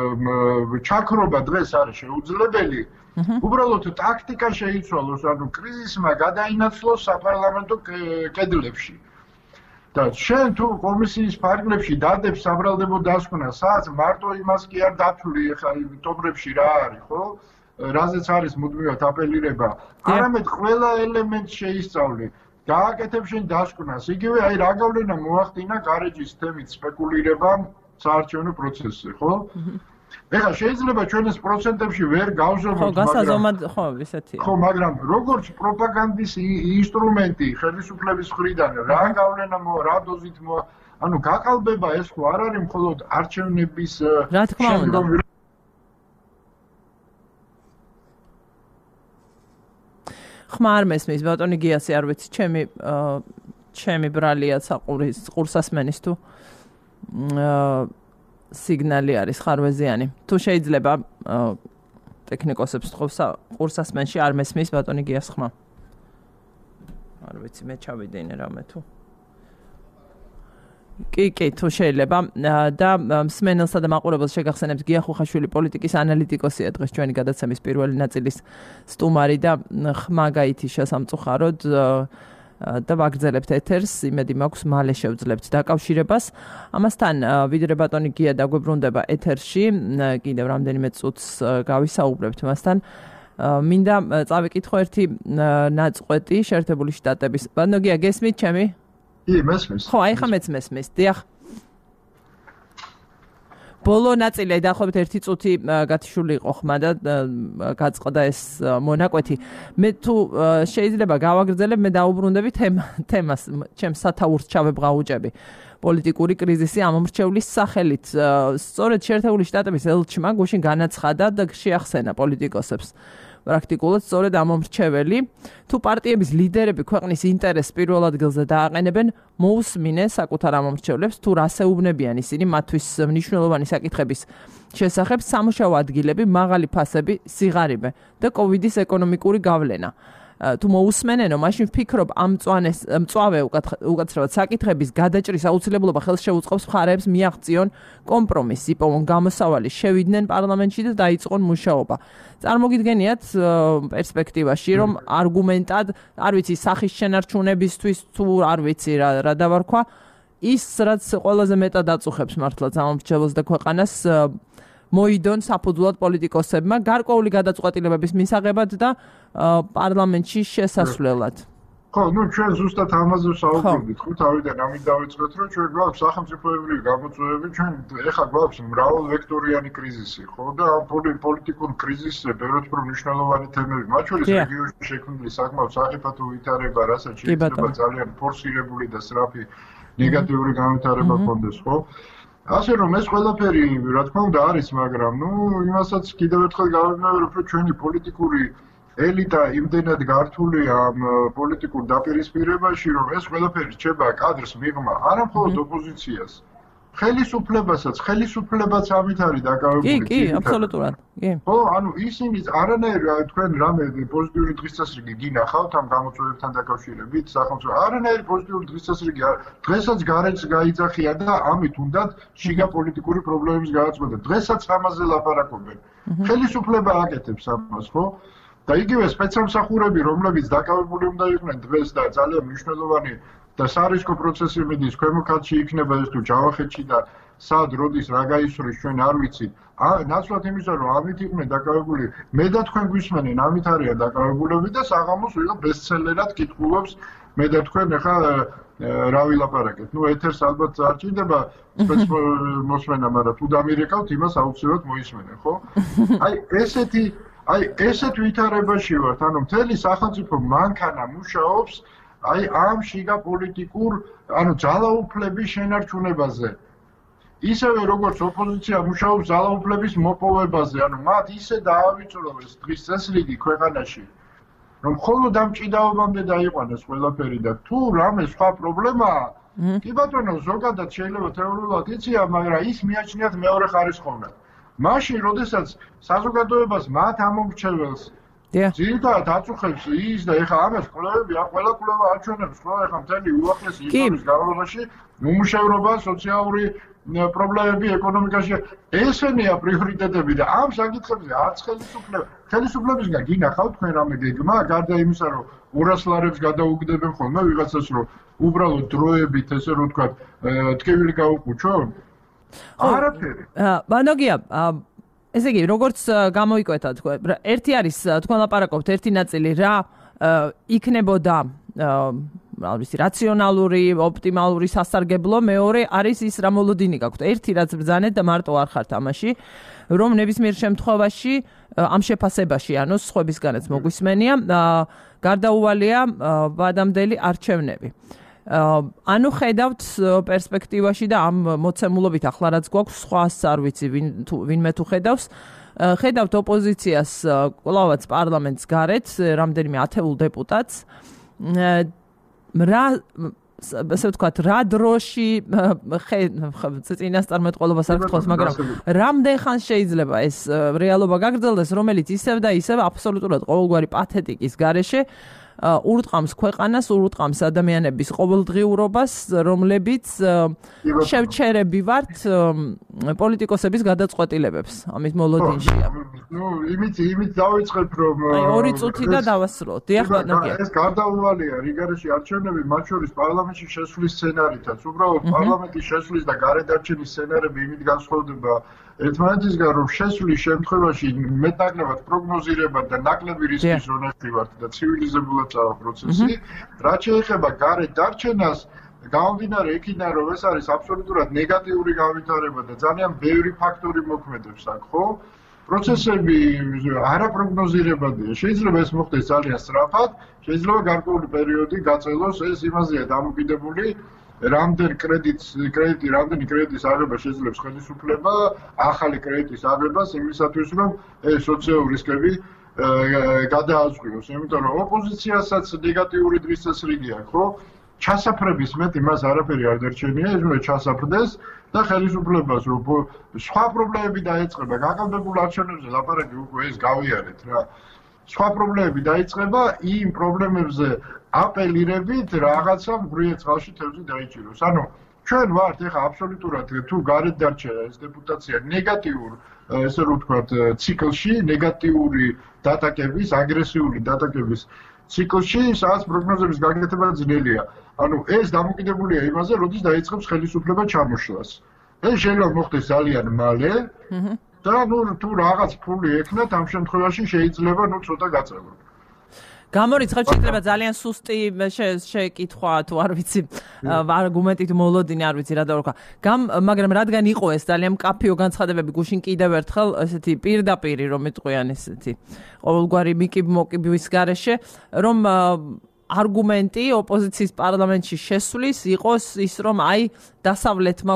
ჩაქრობა დღეს არის შეუძლებელი, უბრალოდ ტაქტიკა შეიცვალოს, ანუ კრიზისმა გადაინაცვლოს საპარლამენტო კედლებში. და შენ თუ კომისიის ფარგლებში დადებს საბრალდებო დასკვნა, სადაც მარტო იმას კი არ დათვლი, ეხლა ტომრებში რა არის, ხო? რაზეც არის მუდმივად აპელირება, არამედ ყველა ელემენტს შეისწავლი. გააკეთებ შენ დასკვნას. იგივე აი რა გავლენა მოახდინა გარეჯის თემით სპეკულირებამ საარჩევნო პროცესზე, ხო? ეხლა შეიძლება ჩვენ ეს პროცენტებში ვერ გავზომოთ, მაგრამ ხო, გასაზომად, ხო, ისეთია. ხო, მაგრამ როგორც პროპაგანდის ინსტრუმენტი ხელისუფლების მხრიდან რა გავლენა მო, რა დოზით მო, ანუ გაყალბება ეს ხო არ არის მხოლოდ არჩევნების რა თქმა უნდა. ხმა არ მესმის, ბატონი გიასი, არ ვიცი, ჩემი ჩემი ბრალია საყურის ყურსასმენის თუ სიგნალი არის ხარვეზიანი. თუ შეიძლება ტექნიკოსებს თხოვს ყურსასმენში არ მესმის ბატონი გიას ხმა. არ ვიცი, მე ჩავიდინე რამე თუ. კი, კი, თუ შეიძლება და მსმენელსა და მაყურებელს შეგახსენებთ გია ხუხაშვილი პოლიტიკის ანალიტიკოსია დღეს ჩვენი გადაცემის პირველი ნაწილის სტუმარი და ხმა გაითიშა სამწუხაროდ და ვაგრძელებთ ეთერს, იმედი მაქვს მალე შევძლებთ დაკავშირებას. ამასთან ვიდრე ბატონი გია დაგვებრუნდება ეთერში, კიდევ რამდენიმე წუთს გავისაუბრებთ მასთან. მინდა წავიკითხო ერთი ნაწყვეტი შეერთებული შტატების. ბატონო გია, გესმით ჩემი? კი, მესმის. ხო, აი ხა მეც მესმის. დიახ. ბოლო ნაწილი დაახლოებით ერთი წუთი გათიშული იყო ხმა და გაწყდა ეს მონაკვეთი. მე თუ შეიძლება გავაგრძელებ, მე დაუბრუნდები თემას, ჩემს სათაურს ჩავებღაუჭები. პოლიტიკური კრიზისი ამომრჩევლის სახელით. სწორედ შეერთებული შტატების ელჩმა გუშინ განაცხადა და შეახსენა პოლიტიკოსებს. პრაქტიკულად სწორედ ამომრჩეველი თუ პარტიების ლიდერები ქვეყნის ინტერესს პირველ ადგილზე დააყენებენ, მოусმინეს საკუთარ ამომრჩევლებს თუ რასეუბნებიან ისინი მათთვის მნიშვნელოვანი საკითხების შესახებ, სამუშაო ადგილები, მაღალი ფასები, სიღარიბე და კოვიდის ეკონომიკური გავლენა. თუ მოусმენენო, მაშინ ვფიქრობ ამ მწვანეს მწვავე უკაცრავად საკითხების გადაჭრის აუცილებლობა ხელს შეუწყობს მხარეებს მიაღწიონ კომპრომისი, იპოვონ გამოსავალი, შევიდნენ პარლამენტში და დაიწყონ მუშაობა. წარმოგიდგენიათ პერსპექტივაში, რომ არგუმენტად, არ ვიცი, სახის შენარჩუნებისთვის თუ არ ვიცი რა რა დავარქვა, ის რაც ყველაზე მეტად აწუხებს მართლაც ამომრჩეველს და ქვეყანას მოიდონ საფუძვლად პოლიტიკოსებმა გარკვეული გადაწყვეტილებების მისაღებად და პარლამენტში შესასვლელად. ხო, ну ჩვენ ზუსტად ამაზე ვსაუბრობთ, ხო, თავიდან ამით დავიწყეთ, რომ ჩვენ გვაქვს სახელმწიფოებრივი გამოწვევები, ჩვენ ეხლა გვაქვს მრავალვექტორიანი კრიზისი, ხო, და ამ პოლიტიკურ κρიზისზე ბევრად უფრო მნიშვნელოვანი თემები, მათ შორის რეგიონში შექმნილი საკმაოდ სახიფათო ვითარება, რასაც შეიძლება ძალიან ფორსირებული და სწრაფი ნეგატიური განვითარება ჰქონდეს, ხო? ასე რომ ეს ყველაფერი რა თქმა უნდა არის, მაგრამ ნუ იმასაც კიდევ ერთხელ გავიმეორებ, რომ ჩვენი პოლიტიკური ელიტა იმდენად გართულია ამ პოლიტიკურ დაპირისპირებაში, რომ ეს ყველაფერი რჩება კადრს მიღმა არა მხოლოდ ოპოზიციას, ხელისუფლებასაც, ხელისუფლებაც ამით არის დაკავებული. კი, კი, აბსოლუტურად. კი. ხო, ანუ ისინი არანაირ თქვენ რამე პოზიტიური დღესასრიგი გინახავთ ამ გამოწვევებთან დაკავშირებით, სახელმწიფო არანაირი პოზიტიური დღესასრიგი დღესაც გარეჯს გაიძახია და ამით უნდათ შიგა პოლიტიკური პრობლემების გადაწყვეტა. დღესაც ამაზე ლაპარაკობენ. ხელისუფლება აკეთებს ამას, ხო? და იგივე სპეცსამსახურები, რომლებიც დაკავებული უნდა იყვნენ დღეს და ძალიან მნიშვნელოვანი და სარისკო პროცესი მიდის ქვემო ქართლში იქნება ეს თუ ჯავახეთში და სად როდის რა გაისვრის ჩვენ არ ვიცით. ნაცვლად იმისა რომ ამით იყვნენ დაკავებული, მე და თქვენ გვისმენენ ამით არიან დაკავებულები და საღამოს ვიღა ბესტსელერად კითხულობს მე და თქვენ ახლა რა ვილაპარაკეთ. ნუ ეთერს ალბათ არ ჭირდება სპეცმოსმენა, მაგრამ თუ დამირეკავთ იმას აუცილებლად მოისმენენ, ხო? აი ესეთი აი ესეთ ვითარებაში ვართ, ანუ მთელი სახელმწიფო მანქანა მუშაობს აი ამ შიგა პოლიტიკურ, ანუ ძალაუფლების შენარჩუნებაზე. ისევე როგორც ოპოზიცია მუშაობს ძალაუფლების მოპოვებაზე, ანუ მათ ისე დაავიწრო ეს დღის წესრიგი ქვეყანაში, რომ მხოლოდ ამ ჭიდაობამდე დაიყვანეს ყველაფერი და თუ რამე სხვა პრობლემაა, კი ბატონო, ზოგადად შეიძლება თეორიულად იციან, მაგრამ ის მიაჩნიათ მეორე ხარისხოვნად. მაშინ, როდესაც საზოგადოებას მათ ამომრჩეველს ძირითადად აწუხებს ის და ეხლა ამას კვლევები, ყველა კვლევა აჩვენებს, ხო, ეხლა მთელი უახლესი ისტორიის განმავლობაში უმუშევრობა, სოციალური პრობლემები ეკონომიკაში, ესენია პრიორიტეტები და ამ საკითხებზე არც ხელისუფლება, ხელისუფლებისგან გინახავთ თქვენ რამე გეგმა, გარდა იმისა, რომ ორას ლარებს გადაუგდებენ ხოლმე ვიღაცას, რომ უბრალოდ დროებით, ესე რომ ვთქვათ, ტკივილი გაუყუჩონ? არაფერი. ბანოგია, ესე იგი, როგორც გამოიკვეთა თქვენ, ერთი არის თქვენ ლაპარაკობთ, ერთი ნაწილი რა იქნებოდა რა ვიცი, რაციონალური, ოპტიმალური სასარგებლო, მეორე არის ის რა მოლოდინი გაქვთ. ერთი რაც ბრძანეთ და მარტო არ ხართ ამაში, რომ ნებისმიერ შემთხვევაში ამ შეფასებაში, ანუ სხვებისგანაც მოგვისმენია, გარდაუვალია ვადამდელი არჩევნები. ანუ ხედავთ პერსპექტივაში და ამ მოცემულობით ახლა რაც გვაქვს, სხვას არ ვიცი, ვინმე თუ ხედავს, ხედავთ ოპოზიციას კვლავაც პარლამენტს გარეთ, რამდენიმე ათეულ დეპუტატს, რა ასე ვთქვათ, რა დროში წინასწარმეტყველობას არ ვთქვათ, მაგრამ რამდენ ხანს შეიძლება ეს რეალობა გაგრძელდეს, რომელიც ისევ და ისევ აბსოლუტურად ყოველგვარი პათეტიკის გარეშე ურტყამს ქვეყანას, ურტყამს ადამიანების ყოველდღიურობას, რომლებიც შევჩერები ვართ პოლიტიკოსების გადაწყვეტილებებს ამის მოლოდინშია. ნუ იმით იმით დავიწყებ რომ აი ორი წუთი და დავასრულოთ. დიახ, ბატონო. ეს გარდაუვალია რიგარში არჩევნები, მათ შორის პარლამენტში შესვლის სცენარითაც. უბრალოდ პარლამენტის შესვლის და გარედარჩენის სცენარები იმით განსხვავდება ერთმანეთისგან, რომ შესვლის შემთხვევაში მეტნაკლებად პროგნოზირებად და ნაკლები რისკის ზონაში ვართ და ცივილიზებულად წავა პროცესი. რაც შეეხება გარედარჩენას, გამომდინარე იქიდან, რომ ეს არის აბსოლუტურად ნეგატიური განვითარება და ძალიან ბევრი ფაქტორი მოქმედებს აქ, ხო? პროცესები არაპროგნოზირებადია. შეიძლება ეს მოხდეს ძალიან სწრაფად, შეიძლება გარკვეული პერიოდი გაწელოს, ეს იმაზეა დამოკიდებული, რამდენ კრედიტს, კრედიტი, რამდენი კრედიტის აღება შეძლებს ხელისუფლება, ახალი კრედიტის აღებას იმისათვის, რომ ეს სოციალური რისკები გადააწყვიოს. იმიტომ რომ ოპოზიციასაც ნეგატიური დღის წესრიგი აქვს, ხო? ჩასაფრების მეტი მას არაფერი არ დარჩენია, ეს უნდა ჩასაფრდეს და ხელისუფლებას რომ სხვა პრობლემები დაეწყება, გაყალბებულ არჩევნებზე ლაპარაკი უკვე ეს გავიარეთ რა. სხვა პრობლემები დაიწყება იმ პრობლემებზე აპელირებით რაღაცა მბრიე წყალში თევზი დაიჭიროს. ანუ ჩვენ ვართ ეხა აბსოლუტურად თუ გარეთ დარჩა ეს დეპუტაცია ნეგატიურ ესე რომ ვთქვათ ციკლში, ნეგატიური დატაკების, აგრესიული დატაკების ციკლში, სადაც პროგნოზების გაკეთება ძნელია. ანუ ეს დამოკიდებულია იმაზე, როდის დაიწყებს ხელისუფლება ჩამოშლას. ეს შეიძლება მოხდეს ძალიან მალე. და ნუ თუ რაღაც ფული ექნათ, ამ შემთხვევაში შეიძლება ნუ ცოტა გაწევრო. გამორიცხავ შეიძლება ძალიან სუსტი შეკითხვა თუ არ ვიცი არგუმენტი თუ მოლოდინი არ ვიცი რა დავარქვა. გამ მაგრამ რადგან იყო ეს ძალიან მკაფიო განცხადებები გუშინ კიდევ ერთხელ ესეთი პირდაპირი რომ იტყვიან ესეთი ყოველგვარი მიკიბ-მოკიბვის გარეშე რომ არგუმენტი ოპოზიციის პარლამენტში შესვლის იყოს ის რომ აი დასავლეთმა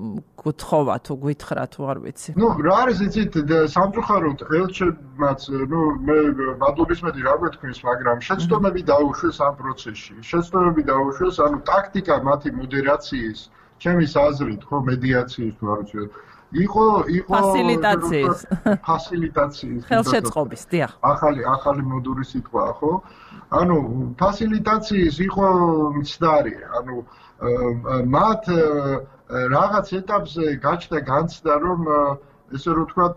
გთხოვა თუ გითხრა თუ არ ვიცი. ნუ რა არის იცით სამწუხაროდ ელჩებმაც ნუ მე მადლობის მეტი რა გვეთქმის, მაგრამ შეცდომები დაუშვეს ამ პროცესში. შეცდომები დაუშვეს, ანუ ტაქტიკა მათი მოდერაციის, ჩემის აზრით, ხო, მედიაციის თუ არ ვიცი. იყო იყო ფასილიტაციის ფასილიტაციის ხელშეწყობის, დიახ. ახალი ახალი მოდური სიტყვაა, ხო? ანუ ფასილიტაციის იყო მცდარი, ანუ მათ რაღაც ეტაპზე გაჩნდა განცდა, რომ ესე რომ ვთქვათ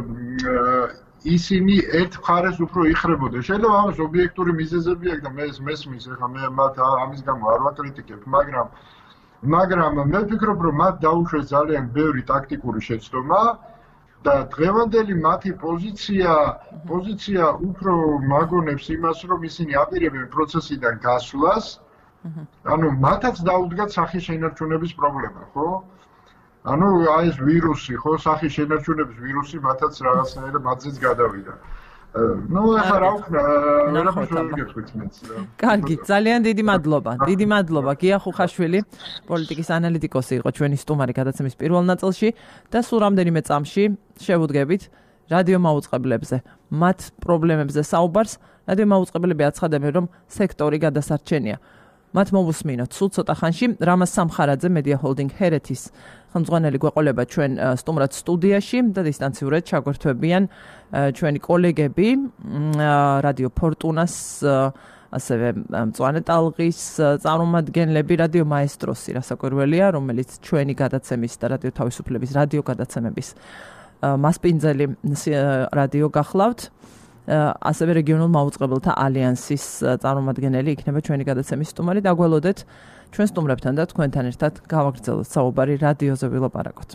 ისინი ერთ მხარეს უფრო იხრებოდნენ. შეიძლება ამას ობიექტური მიზეზები აქვს და მე ეს მესმის, ეხლა მე მათ ამის გამო არ ვაკრიტიკებ, მაგრამ მაგრამ მე ვფიქრობ, რომ მათ დაუშვეს ძალიან ბევრი ტაქტიკური შეცდომა და დღევანდელი მათი პოზიცია პოზიცია უფრო მაგონებს იმას, რომ ისინი აპირებენ პროცესიდან გასვლას. ანუ მათაც დაუდგათ სახის შენარჩუნების პრობლემა, ხო? ანუ აი ეს ვირუსი, ხო, სახის შენარჩუნების ვირუსი მათაც რაღაცნაირად მათზეც გადავიდა. ნუ ახლა რა ვქნა, რაღაცა გეტყვით მეც. კარგი, ძალიან დიდი მადლობა. დიდი მადლობა გია ხუხაშვილი, პოლიტიკის ანალიტიკოსი იყო ჩვენი სტუმარი გადაცემის პირველ ნაწილში და სულ რამდენიმე წამში შევუდგებით რადიო მაუწყებლებზე, მათ პრობლემებზე საუბარს. რადიო მაუწყებლები აცხადებენ, რომ სექტორი გადასარჩენია. მათ მოვუსმინოთ სულ ცოტა ხანში რამაზ სამხარაძე მედია ჰოლდინგ ჰერეთის ხელმძღვანელი გვეყოლება ჩვენ სტუმრად სტუდიაში და დისტანციურად ჩაგვერთვებიან ჩვენი კოლეგები რადიო ფორტუნას ასევე მწვანე ტალღის წარმომადგენლები რადიო მაესტროსი რასაკვირველია რომელიც ჩვენი გადაცემის და რადიო თავისუფლების რადიო გადაცემების მასპინძელი რადიო გახლავთ ასევე რეგიონულ მაუწყებელთა ალიანსის წარმომადგენელი იქნება ჩვენი გადაცემის სტუმარი. დაგველოდეთ ჩვენ სტუმრებთან და თქვენთან ერთად გავაგრძელოთ საუბარი რადიოზე ვილაპარაკოთ.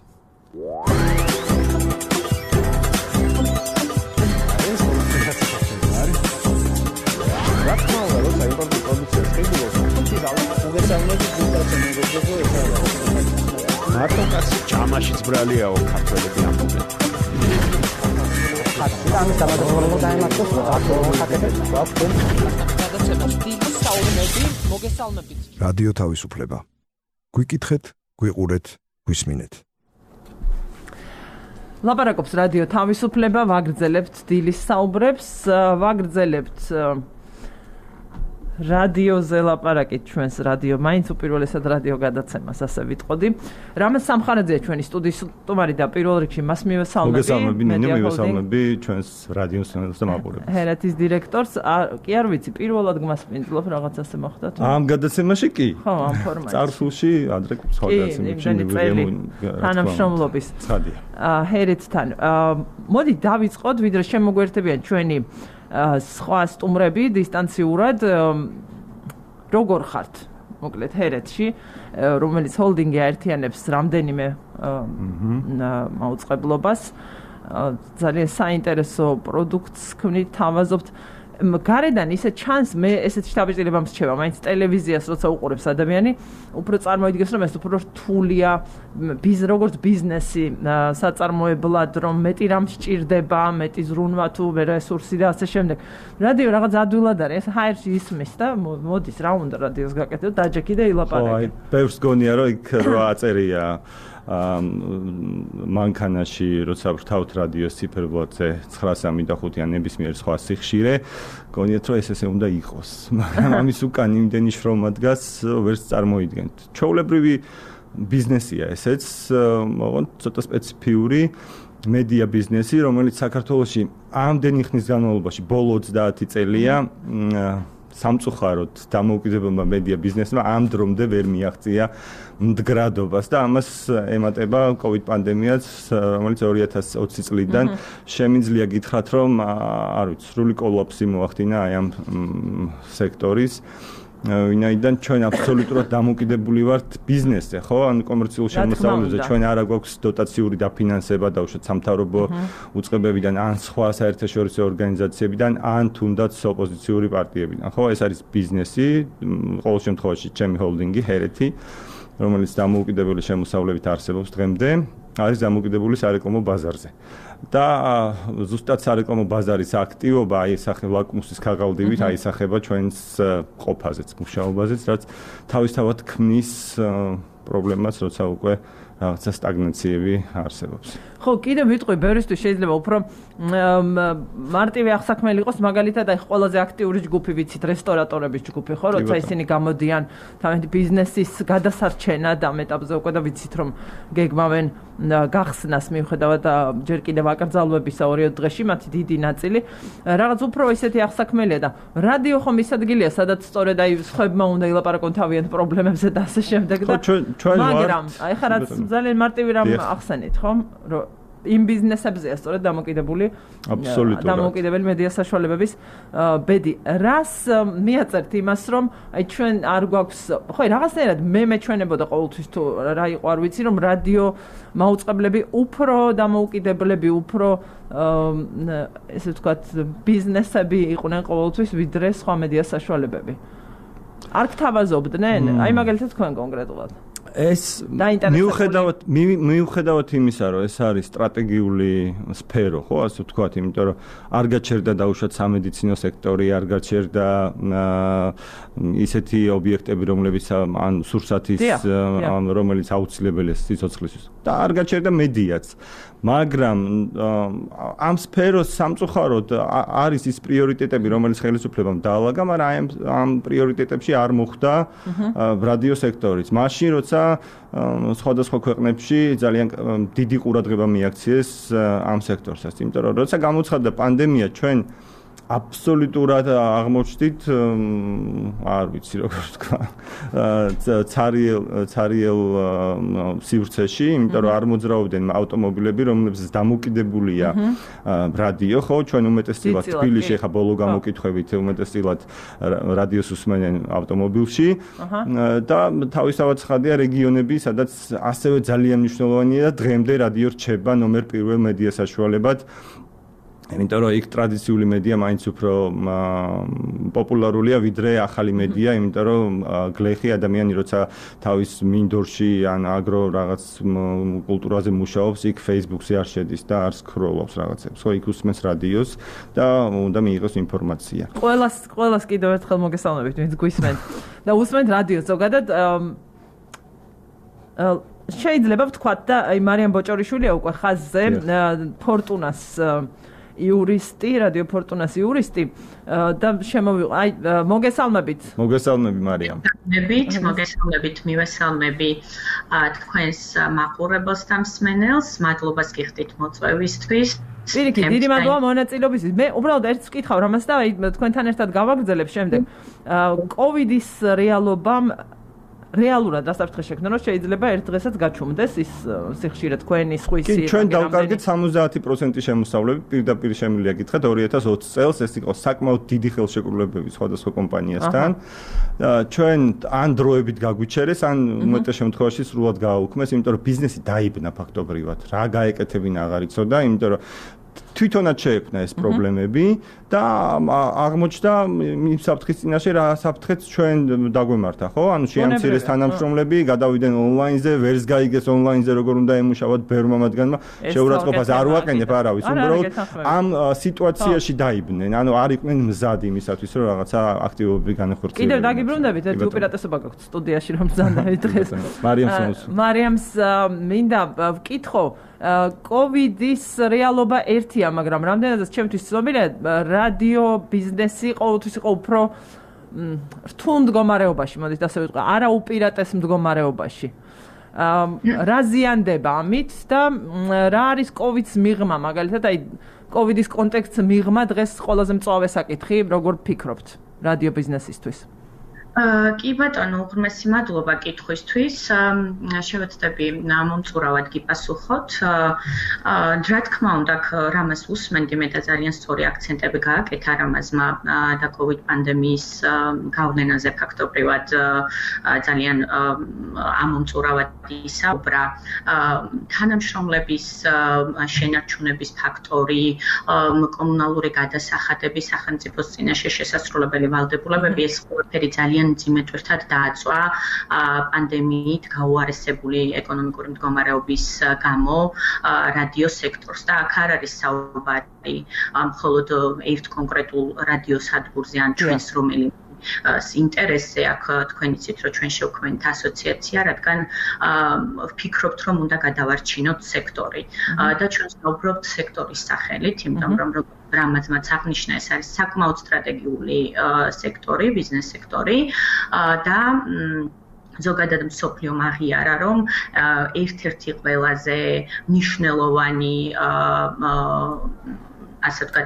მარტო კაცი ჯამაშიც ბრალიაო ქართველები ამბობენ. ამის დამადროულად დაემართოს რადიო თავისუფლება. გვიკითხეთ, გვიყურეთ, გვისმინეთ. ლაპარაკობს რადიო თავისუფლება, ვაგრძელებთ დილის საუბრებს, ვაგრძელებთ რადიოზე ლაპარაკით ჩვენს რადიო მაინც უპირველესად რადიო გადაცემას ასე ვიტყოდი. რამეს სამხარაძეა ჩვენი სტუდიის სტუმარი და პირველ რიგში მას მივესალმები. მოგესალმები, ნინო, მივესალმები ჩვენს რადიოს და მაყურებელს. ჰერეთის დირექტორს, კი არ ვიცი, პირველად გმასპინძლობ რაღაცასე მოხდათ. ამ გადაცემაში კი? ხო, ამ ფორმატში. წარსულში ადრე სხვა გადაცემებში მივიღე თანამშრომლობის. ცხადია. ჰერეთთან. მოდი დავიწყოთ, ვიდრე შემოგვერთებიან ჩვენი სხვა სტუმრები დისტანციურად როგორ ხართ მოკლედ ჰერეთში რომელიც ჰოლდინგი აერთიანებს რამდენიმე მაუწყებლობას ძალიან საინტერესო პროდუქტს ქმნით თავაზობთ გარედან ისე ჩანს მე ესეთ შთაბეჭდილება მრჩება მაინც ტელევიზიას როცა უყურებს ადამიანი უფრო წარმოიდგენს რომ ეს უფრო რთულია ბიზ როგორც ბიზნესი საწარმოებლად რომ მეტი რამ სჭირდება მეტი ზრუნვა თუ რესურსი და ასე შემდეგ რადიო რაღაც ადვილად არის ეს ჰაერში ისმის და მოდის რა უნდა რადიოს გაკეთო დაჯექი და ილაპარაკე ხო აი ბევრს გონია რომ იქ რა აწერია მანქანაში როცა ვრთავთ რადიოს ციფერბლოკზე ცხრა სამი და ხუთი ან ნებისმიერ სხვა სიხშირე გონიათ რომ ეს ესე უნდა იყოს მაგრამ ამის უკან იმდენი შრომა დგას ვერც წარმოიდგენთ ჩვეულებრივი ბიზნესია ესეც მოღონ ცოტა სპეციფიური მედია ბიზნესი რომელიც საქართველოში ამდენი ხნის განმავლობაში ბოლო ოცდაათი წელია სამწუხაროდ დამოუკიდებელმა მედია ბიზნესმა ამ დრომდე ვერ მიაღწია მდგრადობას და ამას ემატება COVID პანდემიაც, რომელიც ორი ათას ოცი წლიდან შემიძლია გითხრათ, რომ არ ვიცი, სრული კოლაფსი მოახდინა აი ამ სექტორის ვინაიდან ჩვენ აბსოლუტურად დამოკიდებული ვართ ბიზნესზე, ხო? ან კომერციულ შემოსავლებზე ჩვენ არა გვაქვს დოტაციური დაფინანსება დაუშვათ სამთავრობო უწყებებიდან, ან სხვა საერთაშორისო ორგანიზაციებიდან, ან თუნდაც ოპოზიციური პარტიებიდან, ხო? ეს არის ბიზნესი, ყოველ შემთხვევაში ჩემი ჰოლდინგი ჰერეთი, რომელიც დამოუკიდებელი შემოსავლებით არსებობს დღემდე, არის დამოუკიდებული სარეკლამო ბაზარზე. და ზუსტად სარეკლამო ბაზარის აქტივობა აი სახე ლაკმუსის ქაღალდივით აისახება ჩვენს ყოფაზეც, მუშაობაზეც, რაც თავისთავად ქმნის პრობლემას, როცა უკვე რაღაცა სტაგნაციები არსებობს. ხო, კიდევ ვიტყვი, ბევრისთვის შეიძლება უფრო მარტივი აღსაქმელი იყოს, მაგალითად, აი ყველაზე აქტიური ჯგუფი ვიცით, რესტორატორების ჯგუფი, ხო, როცა ისინი გამოდიან თავიანთი ბიზნესის გადასარჩენად ამ ეტაპზე უკვე და ვიცით, რომ გეგმავენ გახსნას მიუხედავად ჯერ კიდევ აკრძალვებისა ორი დღეში, მათი დიდი ნაწილი, რაღაც უფრო ისეთი აღსაქმელია და რადიო ხომ ის ადგილია, სადაც სწორედ აი სხვებმა უნდა ილაპარაკონ თავიანთ პრობლემებზე და ასე შემდეგ და მაგრამ აი ხა რაც ძალიან მარტივი რამ ახსენეთ, ხო? რომ იმ ბიზნესებზეა სწორედ დამოკიდებული დამოკიდებელი მედია საშუალებების ბედი. რას მიაწერთ იმას, რომ აი ჩვენ არ გვაქვს, ხო, რაღაცნაირად მე მეჩვენებოდა ყოველთვის თუ რა იყო არ ვიცი, რომ რადიო მაუწყებლები უფრო დამოუკიდებლები, უფრო ესე ვთქვათ, ბიზნესები იყვნენ ყოველთვის ვიდრე სხვა მედია საშუალებები. არ გთავაზობდნენ? აი მაგალითად თქვენ კონკრეტულად. ეს მიუხედავად მიუხედავად იმისა, რომ ეს არის სტრატეგიული სფერო, ხო, ასე ვთქვათ, იმიტომ რომ არ გაჩერდა დაუშვათ სამედიცინო სექტორი, არ გაჩერდა ისეთი ობიექტები, რომლებიც ან სურსათის, რომელიც აუცილებელია სიცოცხლისთვის და არ გაჩერდა მედიაც. მაგრამ ამ სფეროს სამწუხაროდ არის ის პრიორიტეტები, რომელიც ხელისუფლებამ დაალაგა, მაგრამ აი ამ პრიორიტეტებში არ მოხვდა რადიო სექტორიც. მაშინ როცა სხვადასხვა ქვეყნებში ძალიან დიდი ყურადღება მიაქციეს ამ სექტორსაც, იმიტომ რომ როცა გამოცხადდა პანდემია, ჩვენ აბსოლუტურად აღმოჩნდით, არ ვიცი როგორ ვთქვა, ცარიელ ცარიელ სივრცეში, იმიტომ რომ არ მოძრაობდნენ ავტომობილები, რომლებზეც დამოკიდებულია რადიო, ხო, ჩვენ უმეტესწილად თბილისში ხა ბოლო გამოკითხვებით უმეტესწილად რადიოს უსმენენ ავტომობილში და თავისთავად ცხადია რეგიონები, სადაც ასევე ძალიან მნიშვნელოვანია და დღემდე რადიო რჩება ნომერ პირველ მედია საშუალებად. იმიტომ რომ იქ ტრადიციული მედია მაინც უფრო პოპულარულია ვიდრე ახალი მედია, იმიტომ რომ გლეხი ადამიანი როცა თავის მინდორში ან აგრო რაღაც კულტურაზე მუშაობს, იქ Facebook-ზე არ შედის და არ სკროლობს რაღაცებს. ხო, იქ უსმენს რადიოს და უნდა მიიღოს ინფორმაცია. ყველას ყველას კიდევ ერთხელ მოგესალმებით, ვინც გვისმენთ და უსმენთ რადიოს ზოგადად შეიძლება ვთქვათ და აი მარიამ ბოჭორიშვილია უკვე ხაზზე ფორტუნას იურისტი, რადიო ფორტუნას იურისტი და შემოვიყო. აი, მოგესალმებით. მოგესალმები მარიამ. მოგესალმებით, მოგესალმებით მივესალმები თქვენს მაყურებელს და მსმენელს. მადლობას გიხდით მოწვევისთვის. პირიქით, დიდი მადლობა მონაწილეობისთვის. მე უბრალოდ ერთს ვკითხავ რამას და აი თქვენთან ერთად გავაგრძელებ შემდეგ. კოვიდის რეალობამ რეალურად დასაფრთხე შექმნა, რომ შეიძლება ერთ დღესაც გაჩუმდეს ის სიხშირე თქვენი სხვისი. კი, ჩვენ დავკარგეთ სამოცდაათი პროცენტი შემოსავლები, პირდაპირ შემიძლია გითხრათ ორი ათას ოცი წელს, ეს იყო საკმაოდ დიდი ხელშეკრულებები სხვადასხვა კომპანიასთან. ჩვენ ან დროებით გაგვიჩერეს, ან უმეტეს შემთხვევაში სრულად გააუქმეს, იმიტომ რომ ბიზნესი დაიბნა ფაქტობრივად. რა გაეკეთებინა აღარ იცოდა, იმიტომ რომ თვითონაც შეექმნა ეს პრობლემები და აღმოჩნდა იმ საფრთხის წინაშე რა საფრთხეც ჩვენ დაგვემართა, ხო? ანუ შეამცირეს თანამშრომლები, გადავიდნენ ონლაინზე, ვერს გაიგეს ონლაინზე როგორ უნდა ემუშავოთ ბევრმა მათგანმა, შეურაცხყოფას არ ვაყენებ არავის, უბრალოდ ამ სიტუაციაში დაიბნენ, ანუ არ იყვნენ მზად იმისათვის, რომ რაღაცა აქტივობები განეხორციელებინათ. კიდევ დაგიბრუნდებით, ერთი უპირატესობა გაქვთ სტუდიაში რომ მზადავით დღეს. მარიამს მარიამს მინდა ვკითხო კოვიდის რეალობა ერთია, მაგრამ რამდენადაც ჩემთვის ცნობილია, რადიო ბიზნესი ყოველთვის იყო უფრო რთულ მდგომარეობაში, მოდით ასე ვიტყვი, არაუპირატეს მდგომარეობაში. რა ზიანდება ამით და რა არის კოვიდის მიღმა, მაგალითად, აი კოვიდის კონტექსტს მიღმა დღეს ყველაზე მწვავე საკითხი, როგორ ფიქრობთ რადიო ბიზნესისთვის? კი ბატონო, უღრმესი მადლობა კითხვისთვის. შევეცდები მომწურავად გიპასუხოთ. რა თქმა უნდა, რამას უსმენდი, მე და ძალიან სწორი აქცენტები გააკეთა რამაზმა და კოვიდ პანდემიის გავლენაზე ფაქტობრივად ძალიან ამომწურავად ისაუბრა. თანამშრომლების შენარჩუნების ფაქტორი, კომუნალური გადასახადები, სახელმწიფოს წინაშე შესასრულებელი ვალდებულებები, ეს ყველაფერი ძალიან ძიმეთვირთად დააწვა პანდემიით გაუარესებული ეკონომიკური მდგომარეობის გამო რადიო სექტორს და აქ არ არის საუბარი მხოლოდ ერთ კონკრეტულ რადიო სადგურზე ან ჩვენს რომელი ინტერესზე აქ თქვენ იცით რომ ჩვენ შევქმნით ასოციაცია, რადგან ვფიქრობთ რომ უნდა გადავარჩინოთ სექტორი და ჩვენ ვსაუბრობთ სექტორის სახელით, იმიტომ რომ რამაც აღნიშნა ეს არის საკმაოდ სტრატეგიული სექტორი, ბიზნეს სექტორი და ზოგადად მსოფლიომ აღიარა, რომ ერთ-ერთი ყველაზე მნიშვნელოვანი ასე ვთქვათ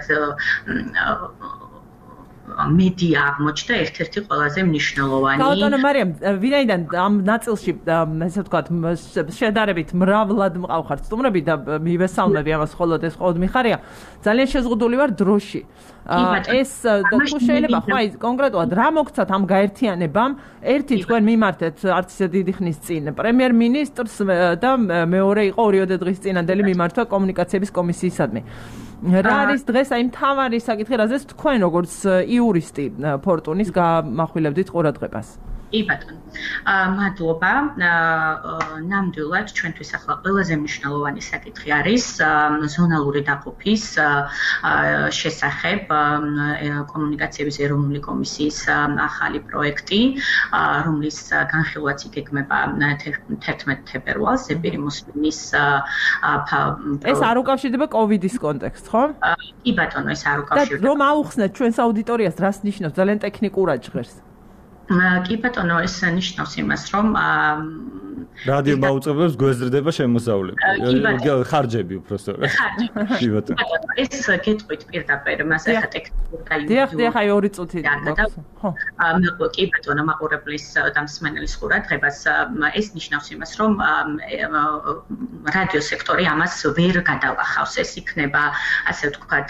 მედია აღმოჩნდა ერთ-ერთი ყველაზე მნიშვნელოვანი. ბატონო მარიამ, ვინაიდან ამ ნაწილში ესე ვთქვათ შედარებით მრავლად მყავხართ სტუმრები და მივესალმები ამას მხოლოდ ეს ყოველ მიხარია, ძალიან შეზღუდული ვარ დროში. ეს თუ შეიძლება ხო აი კონკრეტულად რა მოგცათ ამ გაერთიანებამ? ერთი თქვენ მიმართეთ არც ისე დიდი ხნის წინ პრემიერ-მინისტრს და მეორე იყო ორიოდე დღის წინანდელი მიმართვა კომუნიკაციების კომისიისადმი. რა არის დღეს აი მთავარი საკითხი, რაზეც თქვენ როგორც იურისტი ფორტუნის გამახვილებდით ყურადღებას? კი ბატონო. მადლობა. ნამდვილად ჩვენთვის ახლა ყველაზე მნიშვნელოვანი საკითხი არის ზონალური დაყოფის შესახებ კომუნიკაციების ეროვნული კომისიის ახალი პროექტი, რომლის განხილვაც იგეგმება თერთმეტ თებერვალს ზეპირი მოსვლის ეს არ უკავშირდება კოვიდის კონტექსტს, ხო? კი ბატონო, ეს არ უკავშირდება. და რომ აუხსნეთ ჩვენს აუდიტორიას, რას ნიშნავს ძალიან ტექნიკურად ჟღერს? კი ბატონო, ეს ნიშნავს იმას, რომ რადიო მაუწყებლებს გვეზრდება შემოსავლები. ხარჯები უბრალოდ. კი ბატონო. ეს გეტყვით პირდაპირ მასე ხა ტექნიკურ და დიახ, დიახ, აი ორი წუთი. ხო. კი ბატონო, მაყურებლის და მსმენელის ყურადღებას ეს ნიშნავს იმას, რომ რადიო სექტორი ამას ვერ გადალახავს. ეს იქნება, ასე ვთქვათ,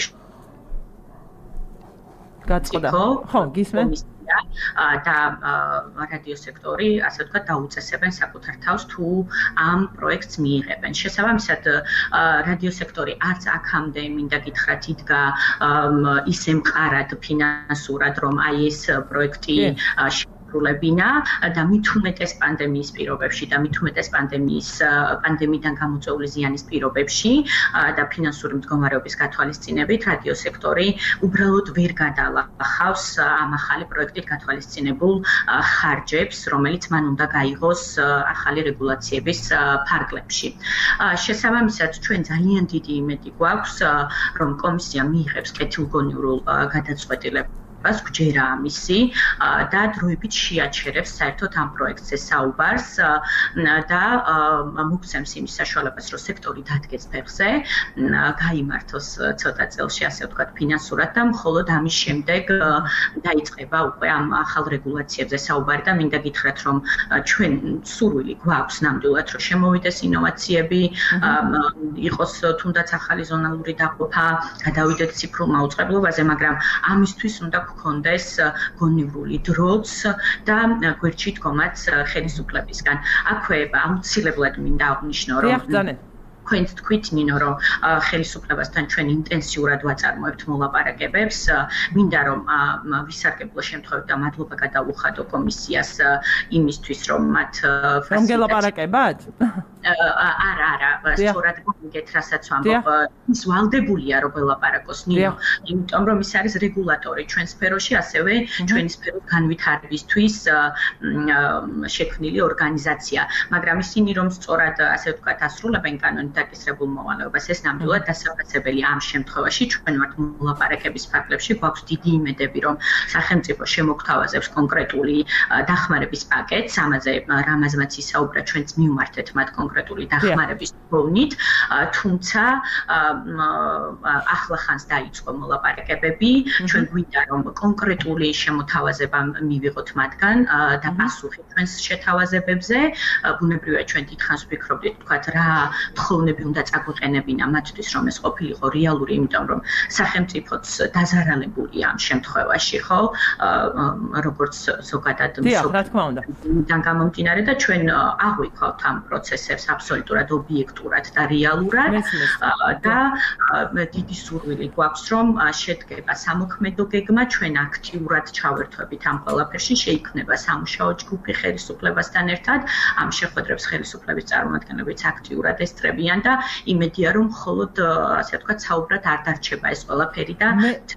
გაწყდა. ხო, გისმენ? და რადიო სექტორი, ასე ვთქვათ, დაუწესებენ საკუთარ თავს თუ ამ პროექტს მიიღებენ. შესაბამისად, რადიო სექტორი არც აქამდე მინდა გითხრათ იდგა ისე მყარად ფინანსურად, რომ აი ეს პროექტი დაბრუნებინა და მით უმეტეს პანდემიის პირობებში და მით უმეტეს პანდემიის პანდემიიდან გამოწვეული ზიანის პირობებში და ფინანსური მდგომარეობის გათვალისწინებით რადიო სექტორი უბრალოდ ვერ გადაალახავს ამ ახალი პროექტით გათვალისწინებულ ხარჯებს, რომელიც მან უნდა გაიღოს ახალი რეგულაციების ფარგლებში. შესაბამისად, ჩვენ ძალიან დიდი იმედი გვაქვს, რომ კომისია მიიღებს კეთილგონიურულ გადაწყვეტილებას გჯერა ამისი და დროებით შეაჩერებს საერთოდ ამ პროექტზე საუბარს და მოგცემს იმის საშუალებას, რომ სექტორი დადგეს ფეხზე, გაიმართოს ცოტა წელში, ასე ვთქვათ, ფინანსურად და მხოლოდ ამის შემდეგ დაიწყება უკვე ამ ახალ რეგულაციებზე საუბარი და მინდა გითხრათ, რომ ჩვენ სურვილი გვაქვს ნამდვილად, რომ შემოვიდეს ინოვაციები, იყოს თუნდაც ახალი ზონალური დაყოფა, გადავიდეთ ციფრულ მაუწყებლობაზე, მაგრამ ამისთვის უნდა გქონდეს გონივრული დროც და გვერდში დგომაც ხელისუფლებისგან. აქვე აუცილებლად მინდა აღნიშნო, რომ თქვენ თქვით ნინო, რომ ხელისუფლებასთან ჩვენ ინტენსიურად ვაწარმოებთ მოლაპარაკებებს. მინდა რომ ვისარგებლო შემთხვევით და მადლობა გადავუხადო კომისიას იმისთვის, რომ მათ რომ გელაპარაკებათ? არა, არა, სწორად გიგეთ, რასაც ვამბობ, ის ვალდებულია რომ ველაპარაკოს ნინო, იმიტომ რომ ის არის რეგულატორი ჩვენ სფეროში, ასევე ჩვენი სფეროს განვითარებისთვის შექმნილი ორგანიზაცია, მაგრამ ისინი რომ სწორად, ასე ვთქვათ, ასრულებენ კანონით დაკისრებულ მოვალეობას, ეს ნამდვილად დასაფასებელია ამ შემთხვევაში. ჩვენ ვართ მოლაპარაკების ფარგლებში, გვაქვს დიდი იმედები, რომ სახელმწიფო შემოგთავაზებს კონკრეტული დახმარების პაკეტს, ამაზე რამაზმაც ისაუბრა, ჩვენც მივმართეთ მათ კონკრეტული დახმარების ფონით, თუმცა ახლა ხანს დაიწყო მოლაპარაკებები, ჩვენ გვინდა რომ კონკრეტული შემოთავაზება მივიღოთ მათგან და პასუხი ჩვენს შეთავაზებებზე, ბუნებრივია ჩვენ დიდხანს ვფიქრობდით, თქვათ რა თხოვნები უნდა წაგვეყენებინა მათთვის, რომ ეს ყოფილიყო რეალური, იმიტომ რომ სახელმწიფოც დაზარალებულია ამ შემთხვევაში, ხო? როგორც ზოგადად მსოფლიოდან გამომდინარე და ჩვენ აღვიქვავთ ამ პროცესებს აბსოლუტურად ობიექტურად და რეალურად და დიდი სურვილი გვაქვს, რომ შედგება სამოქმედო გეგმა, ჩვენ აქტიურად ჩავერთვებით ამ ყველაფერში, შეიქმნება სამუშაო ჯგუფი ხელისუფლებასთან ერთად, ამ შეხვედრებს ხელისუფლების წარმომადგენლებიც აქტიურად ესწრებიან და იმედია, რომ მხოლოდ, ასე ვთქვათ, საუბრად არ დარჩება ეს ყველაფერი და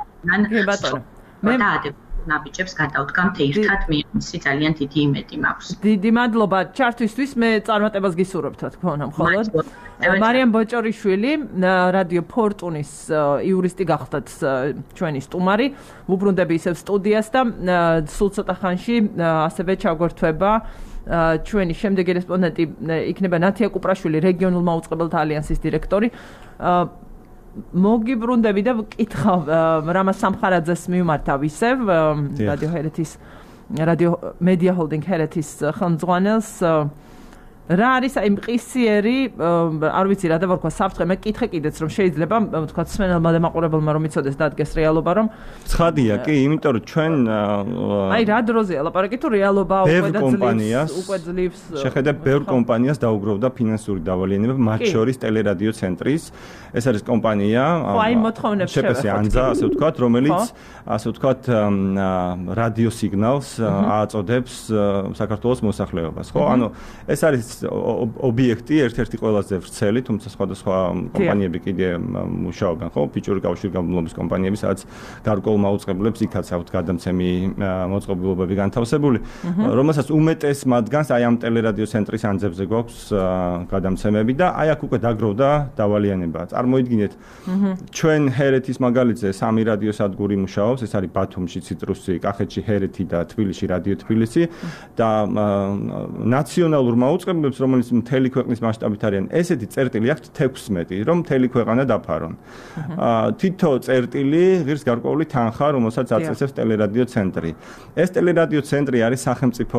მე ნაბიჯებს გადავდგამთ ერთად, მე მისი ძალიან დიდი იმედი მაქვს. დიდი მადლობა ჩართვისთვის, მე წარმატებას გისურვებთ, რა თქმა უნდა, მხოლოდ. მარიამ ბოჭორიშვილი, რადიო ფორტუნის იურისტი გახდათ ჩვენი სტუმარი, ვუბრუნდები ისევ სტუდიას და სულ ცოტა ხანში ასევე ჩაგვერთვება ჩვენი შემდეგი რესპონდენტი იქნება ნათია კუპრაშვილი, რეგიონულ მაუწყებელთა ალიანსის დირექტორი. მოგიბრუნდები და ვკითხავ რამაზ სამხარაძეს მივმართავ ისევ რადიო ჰერეთის რადიო მედია ჰოლდინგ ჰერეთის ხელმძღვანელს. რა არის აი მყისიერი, არ ვიცი რა დავარქვა საფრთხე, მე კითხე კიდეც რომ შეიძლება თქვა სმენელმა და მაყურებელმა რომ იცოდეს დადგეს რეალობა, რომ ცხადია კი, იმიტომ რომ ჩვენ აი რა დროზეა ლაპარაკი თუ რეალობა უკვე და ძლივს, უკვე ძლივს შეხედა ბევრ კომპანიას დაუგროვდა ფინანსური დავალიანება, მათ შორის ტელერადიო ცენტრის. ეს არის კომპანია შეფესე ანძა, ასე ვთქვათ, რომელიც ასე ვთქვათ რადიო სიგნალს ააწოდებს საქართველოს მოსახლეობას, ხო? ანუ ეს არის ობიექტი ერთ-ერთი ყველაზე ვრცელი, თუმცა სხვადასხვა კომპანიები კიდე მუშაობენ, ხო? ფიჭური კავშირგაბმულობის კომპანიები, სადაც გარკვეულ მაუწყებლებს იქაც აქვთ გადამცემი მოწყობილობები განთავსებული, რომელსაც უმეტეს მათგანს აი ამ ტელერადიო ცენტრის ანძებზე გვაქვს გადამცემები და აი აქ უკვე დაგროვდა დავალიანება. წარმოიდგინეთ, ჩვენ ჰერეთის მაგალითზე სამი რადიო სადგური მუშაობს, ეს არის ბათუმში, ციტრუსი, კახეთში ჰერეთი და თბილისში რადიო თბილისი და ნაციონალურ მაუწყებლებს, რომელიც მთელი ქვეყნის მასშტაბით არიან, ესეთი წერტილი აქვთ თექვსმეტი, რომ მთელი ქვეყანა დაფარონ. თითო წერტილი ღირს გარკვეული თანხა, რომელსაც აწესებს ტელერადიო ცენტრი. ეს ტელერადიო ცენტრი არის სახელმწიფო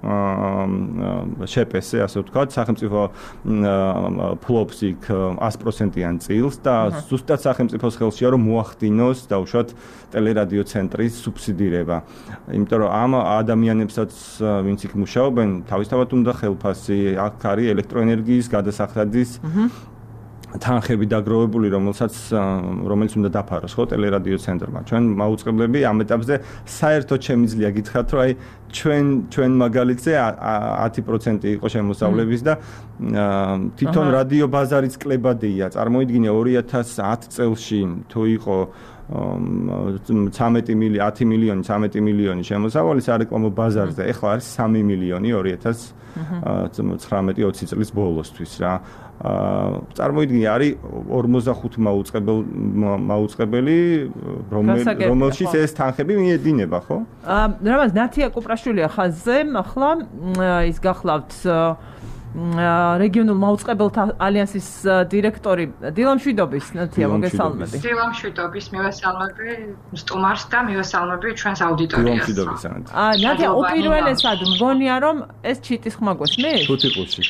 შეპესე, ასე ვთქვათ, სახელმწიფო ფლობს იქ ას პროცენტიან წილს და ზუსტად სახელმწიფოს ხელშია რომ მოახდინოს დაუშვათ ტელერადიო ცენტრის სუბსიდირება. იმიტომ რომ ამ ადამიანებსაც ვინც იქ მუშაობენ, თავისთავად უნდა ხელფასი, აქ არის ელექტროენერგიის გადასახადის თანხები დაგროვებული, რომელსაც რომელიც უნდა დაფაროს ხო ტელერადიო ცენტრმა. ჩვენ მაუწყებლები ამ ეტაპზე საერთოდ შემიძლია გითხრათ, რომ აი ჩვენ ჩვენ მაგალითზე ათი პროცენტი იყო შემოსავლების და თვითონ რადიო ბაზარიც კლებადია. წარმოიდგინე ორი ათას ათი წელში თუ იყო ცამეტი მილიონი, ათი მილიონი, ცამეტი მილიონი შემოსავალი სარეკლამო ბაზარზე. ეხლა არის სამი მილიონი ორი ათას ცხრამეტი ოცი წლის ბოლოსთვის რა. აა წარმოიდგინე არის ორმოცდახუთი მაუწყებელი მაუწყებელი რომელშიც ეს თანხები მიედინება ხო? აა რამაც ნათია კუპრაშვილია ხაზზე ახლა ის გახლავთ რეგიონულ მაუწყებელთა ალიანსის დირექტორი დილა მშვიდობის ნათია მოგესალმები. დილა მშვიდობის მივესალმები სტუმარს და მივესალმები ჩვენს აუდიტორიას. აა ნათია უპირველესად მგონია რომ ეს ჩიტის ხმა გვესმის? თუთიყუში.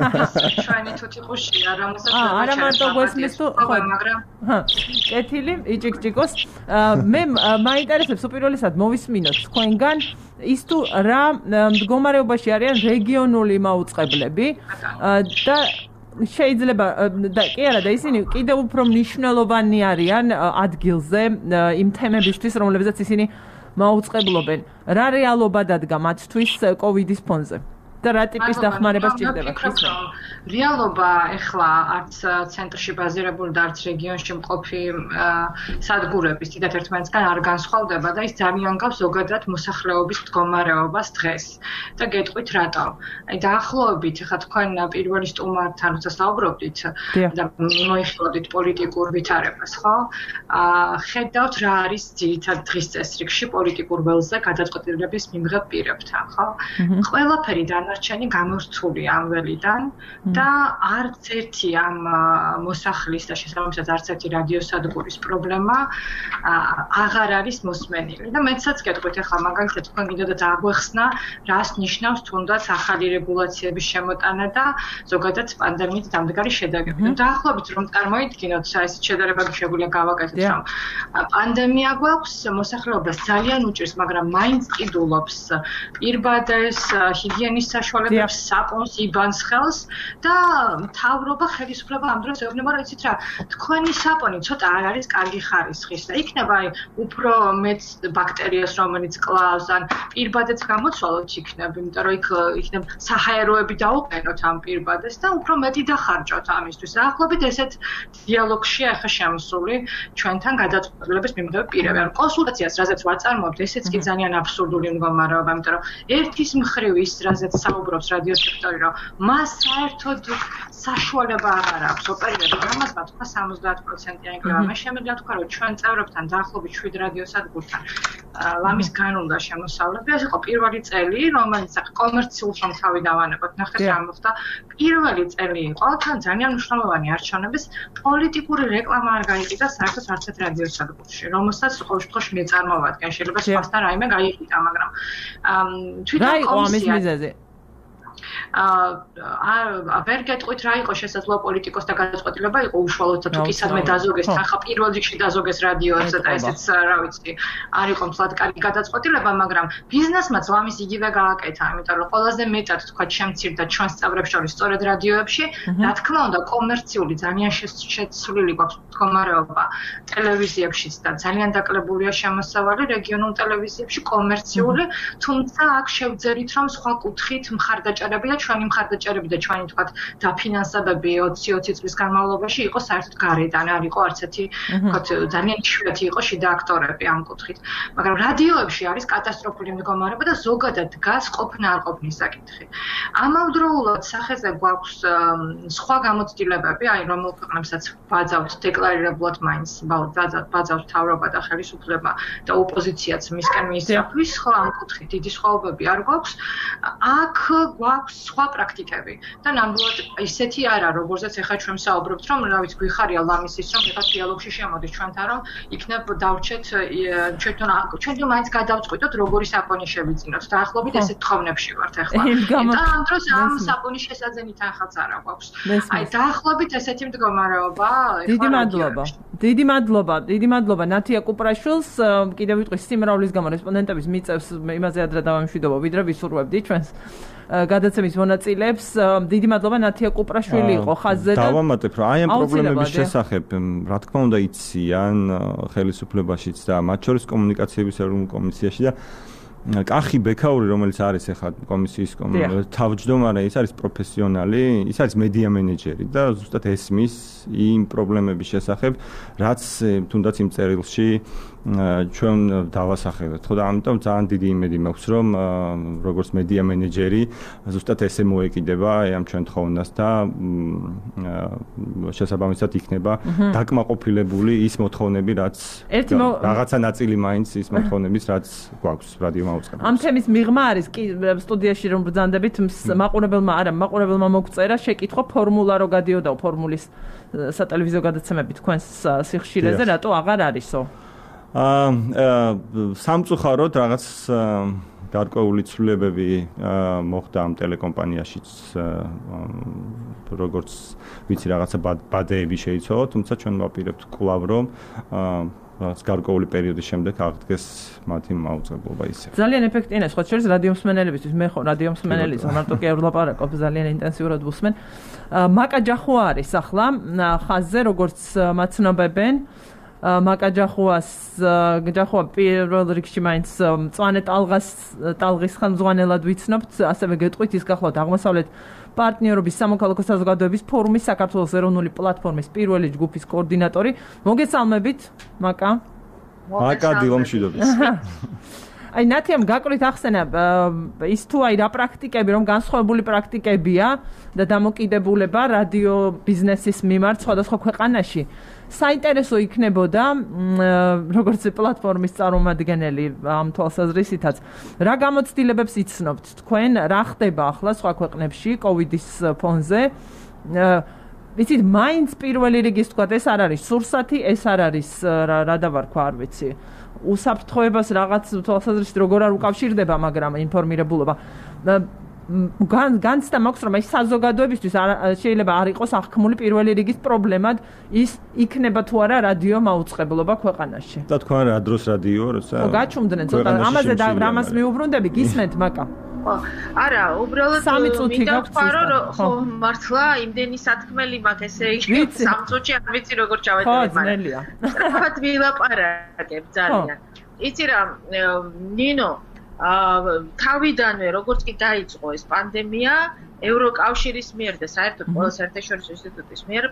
ჩვენი თუთიყუშია რომელსაც არა მარტო გვესმის თუ ხო მაგრამ ჰა კეთილი იჭიკჭიკოს მე მაინტერესებს უპირველესად მოვისმინოთ თქვენგან ის თუ რა მდგომარეობაში არიან რეგიონული მაუწყებლები და შეიძლება და კი არა და ისინი კიდევ უფრო მნიშვნელოვანი არიან ადგილზე იმ თემებისთვის, რომლებზეც ისინი მაუწყებლობენ. რა რეალობა დადგა მათთვის კოვიდის ფონზე? და რა ტიპის დახმარება სჭირდება? რეალობა ეხლა არც ცენტრში ბაზირებული და არც რეგიონში მყოფი სადგურების თითქოს ერთმანეთსგან არ განსხვავდება და ის ძალიან გავს ზოგადად მოსახლეობის მდგომარეობას დღეს. და გეტყვით რატო? აი დაახლოებით ეხლა თქვენ პირველი სტუმართან როცა საუბრობდით და მოიხილავდით პოლიტიკურ ვითარებას, ხო? აა ხედავთ რა არის ძირითად დღის წესრიგში პოლიტიკურ ველზე გადაწყვეტილების მიმღებ პირებთან, ხო? ყველაფერი დანარჩენი გამორთული ამ ველიდან და არც ერთი ამ მოსახლის და შესაბამისად არც ერთი რადიოსადგურის პრობლემა აღარ არის მოსმენილი. და მეცაც გეტყვით ახლა მაგალითად თქვენ გინდოდა დააგვეხსნა რას ნიშნავს თუნდაც ახალი რეგულაციების შემოტანა და ზოგადად პანდემიით დამდგარი შედეგები. დაახლოებით რომ წარმოიდგინოთ ეს შედარებები შეგვიძლია გავაკეთოთ რომ პანდემია გვაქვს მოსახლეობას ძალიან უჭირს, მაგრამ მაინც ყიდულობს პირბადეს, ჰიგიენის საშუალებებს, საპონს, იბანს ხელს და მთავრობა ხელისუფლება ამ დროს ეუბნება, რომ იცით რა, თქვენი საპონი ცოტა არ არის კარგი ხარისხის და იქნება აი უფრო მეც ბაქტერიას რომელიც კლავს ან პირბადეც გამოცვალოთ იქნება, იმიტომ რომ იქ იქნება საჰაეროები დაუყენოთ ამ პირბადეს და უფრო მეტი დახარჯოთ ამისთვის. დაახლოებით ესეთ დიალოგშია ახლა შემოსული ჩვენთან გადაწყვეტილების მიმღები პირები. ან კონსულტაციას რაზეც ვაწარმოებთ, ესეც კი ძალიან აბსურდული მდგომარეობა, იმიტომ რომ ერთის მხრივ ის რაზეც საუბრობს რადიო სექტორი, რომ მას საერთოდ საშუალება აღარ აქვს ოპერირების, ამას თქვა სამოცდაათ პროცენტი აიგება. მე შემიძლია თქვა, რომ ჩვენ წევრებთან დაახლოებით შვიდ რადიოსადგურთან ლამის განულა შემოსავლები. ეს იყო პირველი წელი, რომელიც კომერციულ სამთავი დავანებოთ. ნახეთ რა მოხდა. პირველი წელი იყო, თან ძალიან მნიშვნელოვანი არჩევნების პოლიტიკური რეკლამა არ გაიყიდა საერთოდ არც ერთ რადიოსადგურში, რომელსაც ყოველ შემთხვევაში მე წარმოვადგენ. შეიძლება სხვასთან რაიმე გაიყიდა, მაგრამ თვითონ კომისია აა ვერ გეტყვით რა იყო შესაძლოა პოლიტიკოსთა გადაწყვეტილება იყო უშუალოდ თუ კი სადმე დაზოგეს თანხა პირველ რიგში დაზოგეს რადიოებს და ესეც რა ვიცი არ იყო მსლად კარგი გადაწყვეტილება, მაგრამ ბიზნესმაც ლამის იგივე გააკეთა, იმიტომ რომ ყველაზე მეტად თქვა შემცირდა ჩვენს წევრებს შორის სწორედ რადიოებში, რა თქმა უნდა კომერციული ძალიან შეცვლილი გვაქვს მდგომარეობა ტელევიზიებშიც და ძალიან დაკლებულია შემოსავალი რეგიონულ ტელევიზიებში კომერციული, თუმცა აქ შევძერით რომ სხვა კუთხით მხარდაჭერები და ჩვენი მხარდაჭერები და ჩვენი თქვა დაფინანსებები ოცი ოცი წლის განმავლობაში იყო საერთოდ გარედან, არ იყო არც ერთი თქვა ძალიან იშვიათი იყო შიდა აქტორები ამ კუთხით. მაგრამ რადიოებში არის კატასტროფული მდგომარეობა და ზოგადად დგას ყოფნა არ ყოფნის საკითხი. ამავდროულად სახეზე გვაქვს სხვა გამოცდილებები, აი რომელ ქვეყნებსაც ბაძავთ დეკლარირებულად მაინც ბაძავთ მთავრობა და ხელისუფლება და ოპოზიციაც მისკენ მიისწრაფვის, ხო ამ კუთხით დიდი სხვაობები არ გვაქვს. აქ გვაქვს სხვა პრაქტიკები და ნამდვილად ისეთი არა, როგორზეც ახლა ჩვენ საუბრობთ, რომ რა ვიცი გვიხარია ლამის ის რომ ეხლა დიალოგში შემოდის ჩვენთან, რომ იქნებ დავრჩეთ ჩვენთან ჩვენ მაინც გადავწყვიტოთ როგორი საპონი შევიძინოთ. დაახლოებით ესეთ თხოვნებში ვართ ახლა. და ამ დროს ამ საპონის შესაძენი თანხაც არა გვაქვს. აი დაახლოებით ესეთი მდგომარეობა ახლა. დიდი მადლობა. დიდი მადლობა, დიდი მადლობა ნათია კუპრაშვილს. კიდევ ვიტყვი სიმრავლის გამო რესპონდენტების მიწევს იმაზე ადრე დავამშვიდობო, ვიდრე ვისურვებდი ჩვენს გადაცემის მონაწილეებს. დიდი მადლობა ნათია კუპრაშვილი იყო ხაზზე და დავამატებ, რომ აი ამ პრობლემების შესახებ, რა თქმა უნდა, იციან ხელისუფლებაშიც და მათ შორის კომუნიკაციების ეროვნულ კომისიაში და კახი ბექაური, რომელიც არის ახლა კომისიის თავმჯდომარე, ის არის პროფესიონალი, ის არის მედია მენეჯერი და ზუსტად ესმის იმ პრობლემების შესახებ, რაც თუნდაც იმ წერილში ჩვენ დავასახელეთ. ხო და ამიტომ ძალიან დიდი იმედი მაქვს, რომ როგორც მედია მენეჯერი, ზუსტად ესე მოეკიდება ამ ჩვენ თხოვნას და შესაბამისად იქნება დაკმაყოფილებული ის მოთხოვნები, რაც რაღაცა ნაწილი მაინც ის მოთხოვნების, რაც გვაქვს რადიო მაუწყებლად. ამ თემის მიღმა არის კი სტუდიაში რომ ბრძანდებით, მაყურებელმა არა, მაყურებელმა მოგწერა შეკითხვა ფორმულა რო გადიოდა ფორმულის სატელევიზიო გადაცემები თქვენს სიხშირეზე, რატო აღარ არისო? აა სამწუხაროდ რაღაც გარკვეული ცვლილებები მოხდა ამ ტელეკომპანიაშიც, როგორც ვიცი რაღაცა ბადეები შეიცვალა, თუმცა ჩვენ ვაპირებთ კვლავ რომ რაღაც გარკვეული პერიოდის შემდეგ აღდგეს მათი მაუწყებლობა ისე. ძალიან ეფექტიანია, სხვა შორის რადიო მსმენელებისთვის, მე ხო რადიო მსმენელიც, მარტო კი არ ვლაპარაკობ, ძალიან ინტენსიურად ვუსმენ. მაკა ჯახუ არის ახლა ხაზზე, როგორც მაცნობებენ. მაკა ჯახუას ჯახუა პირველ რიგში მაინც მწვანე ტალღას ტალღის ხელმძღვანელად ვიცნობთ, ასევე გეტყვით ის გახლავთ აღმოსავლეთ პარტნიორობის სამოქალაქო საზოგადოების ფორუმის საქართველოს ეროვნული პლატფორმის პირველი ჯგუფის კოორდინატორი. მოგესალმებით, მაკა. მაკა დილომშვიდობის. აი ნათიამ გაკვირით ახსენა ის თუ აი რა პრაქტიკები რომ განსხვავებული პრაქტიკებია და დამოკიდებულება რადიო ბიზნესის მიმართ სხვადასხვა ქვეყანაში საინტერესო იქნებოდა როგორც პლატფორმის წარმომადგენელი ამ თვალსაზრისითაც რა გამოცდილებებს იცნობთ თქვენ რა ხდება ახლა სხვა ქვეყნებში კოვიდის ფონზე ვიცით მაინც პირველი რიგის თქვა ეს არ არის სურსათი ეს არ არის რა დავარქვა არ ვიცი უსაფრთხოებას რაღაც თვალსაზრისით როგორ არ უკავშირდება მაგრამ ინფორმირებულობა განცდა მაქვს რომ ეს საზოგადოებისთვის შეიძლება არ იყოს აღქმული პირველი რიგის პრობლემად ის იქნება თუ არა რადიო მაუწყებლობა ქვეყანაში. და თქვენ რა დროს რადიო როცა გაჩუმდნენ ცოტა ამაზე და რამას მიუბრუნდები გისმენთ მაკა. არა, უბრალოდ მინდა ვთქვა რომ ხო მართლა იმდენი სათქმელი მაქვს ესე იგი სამ წუთში არ ვიცი როგორ ჩავეტარე მაგრამ. ხო, ძნელია. სწრაფად ვილაპარაკებ ძალიან. იცი რა, ნინო თავიდანვე როგორც კი დაიწყო ეს პანდემია ევროკავშირის მიერ და საერთოდ ყველა საერთაშორისო ინსტიტუტის მიერ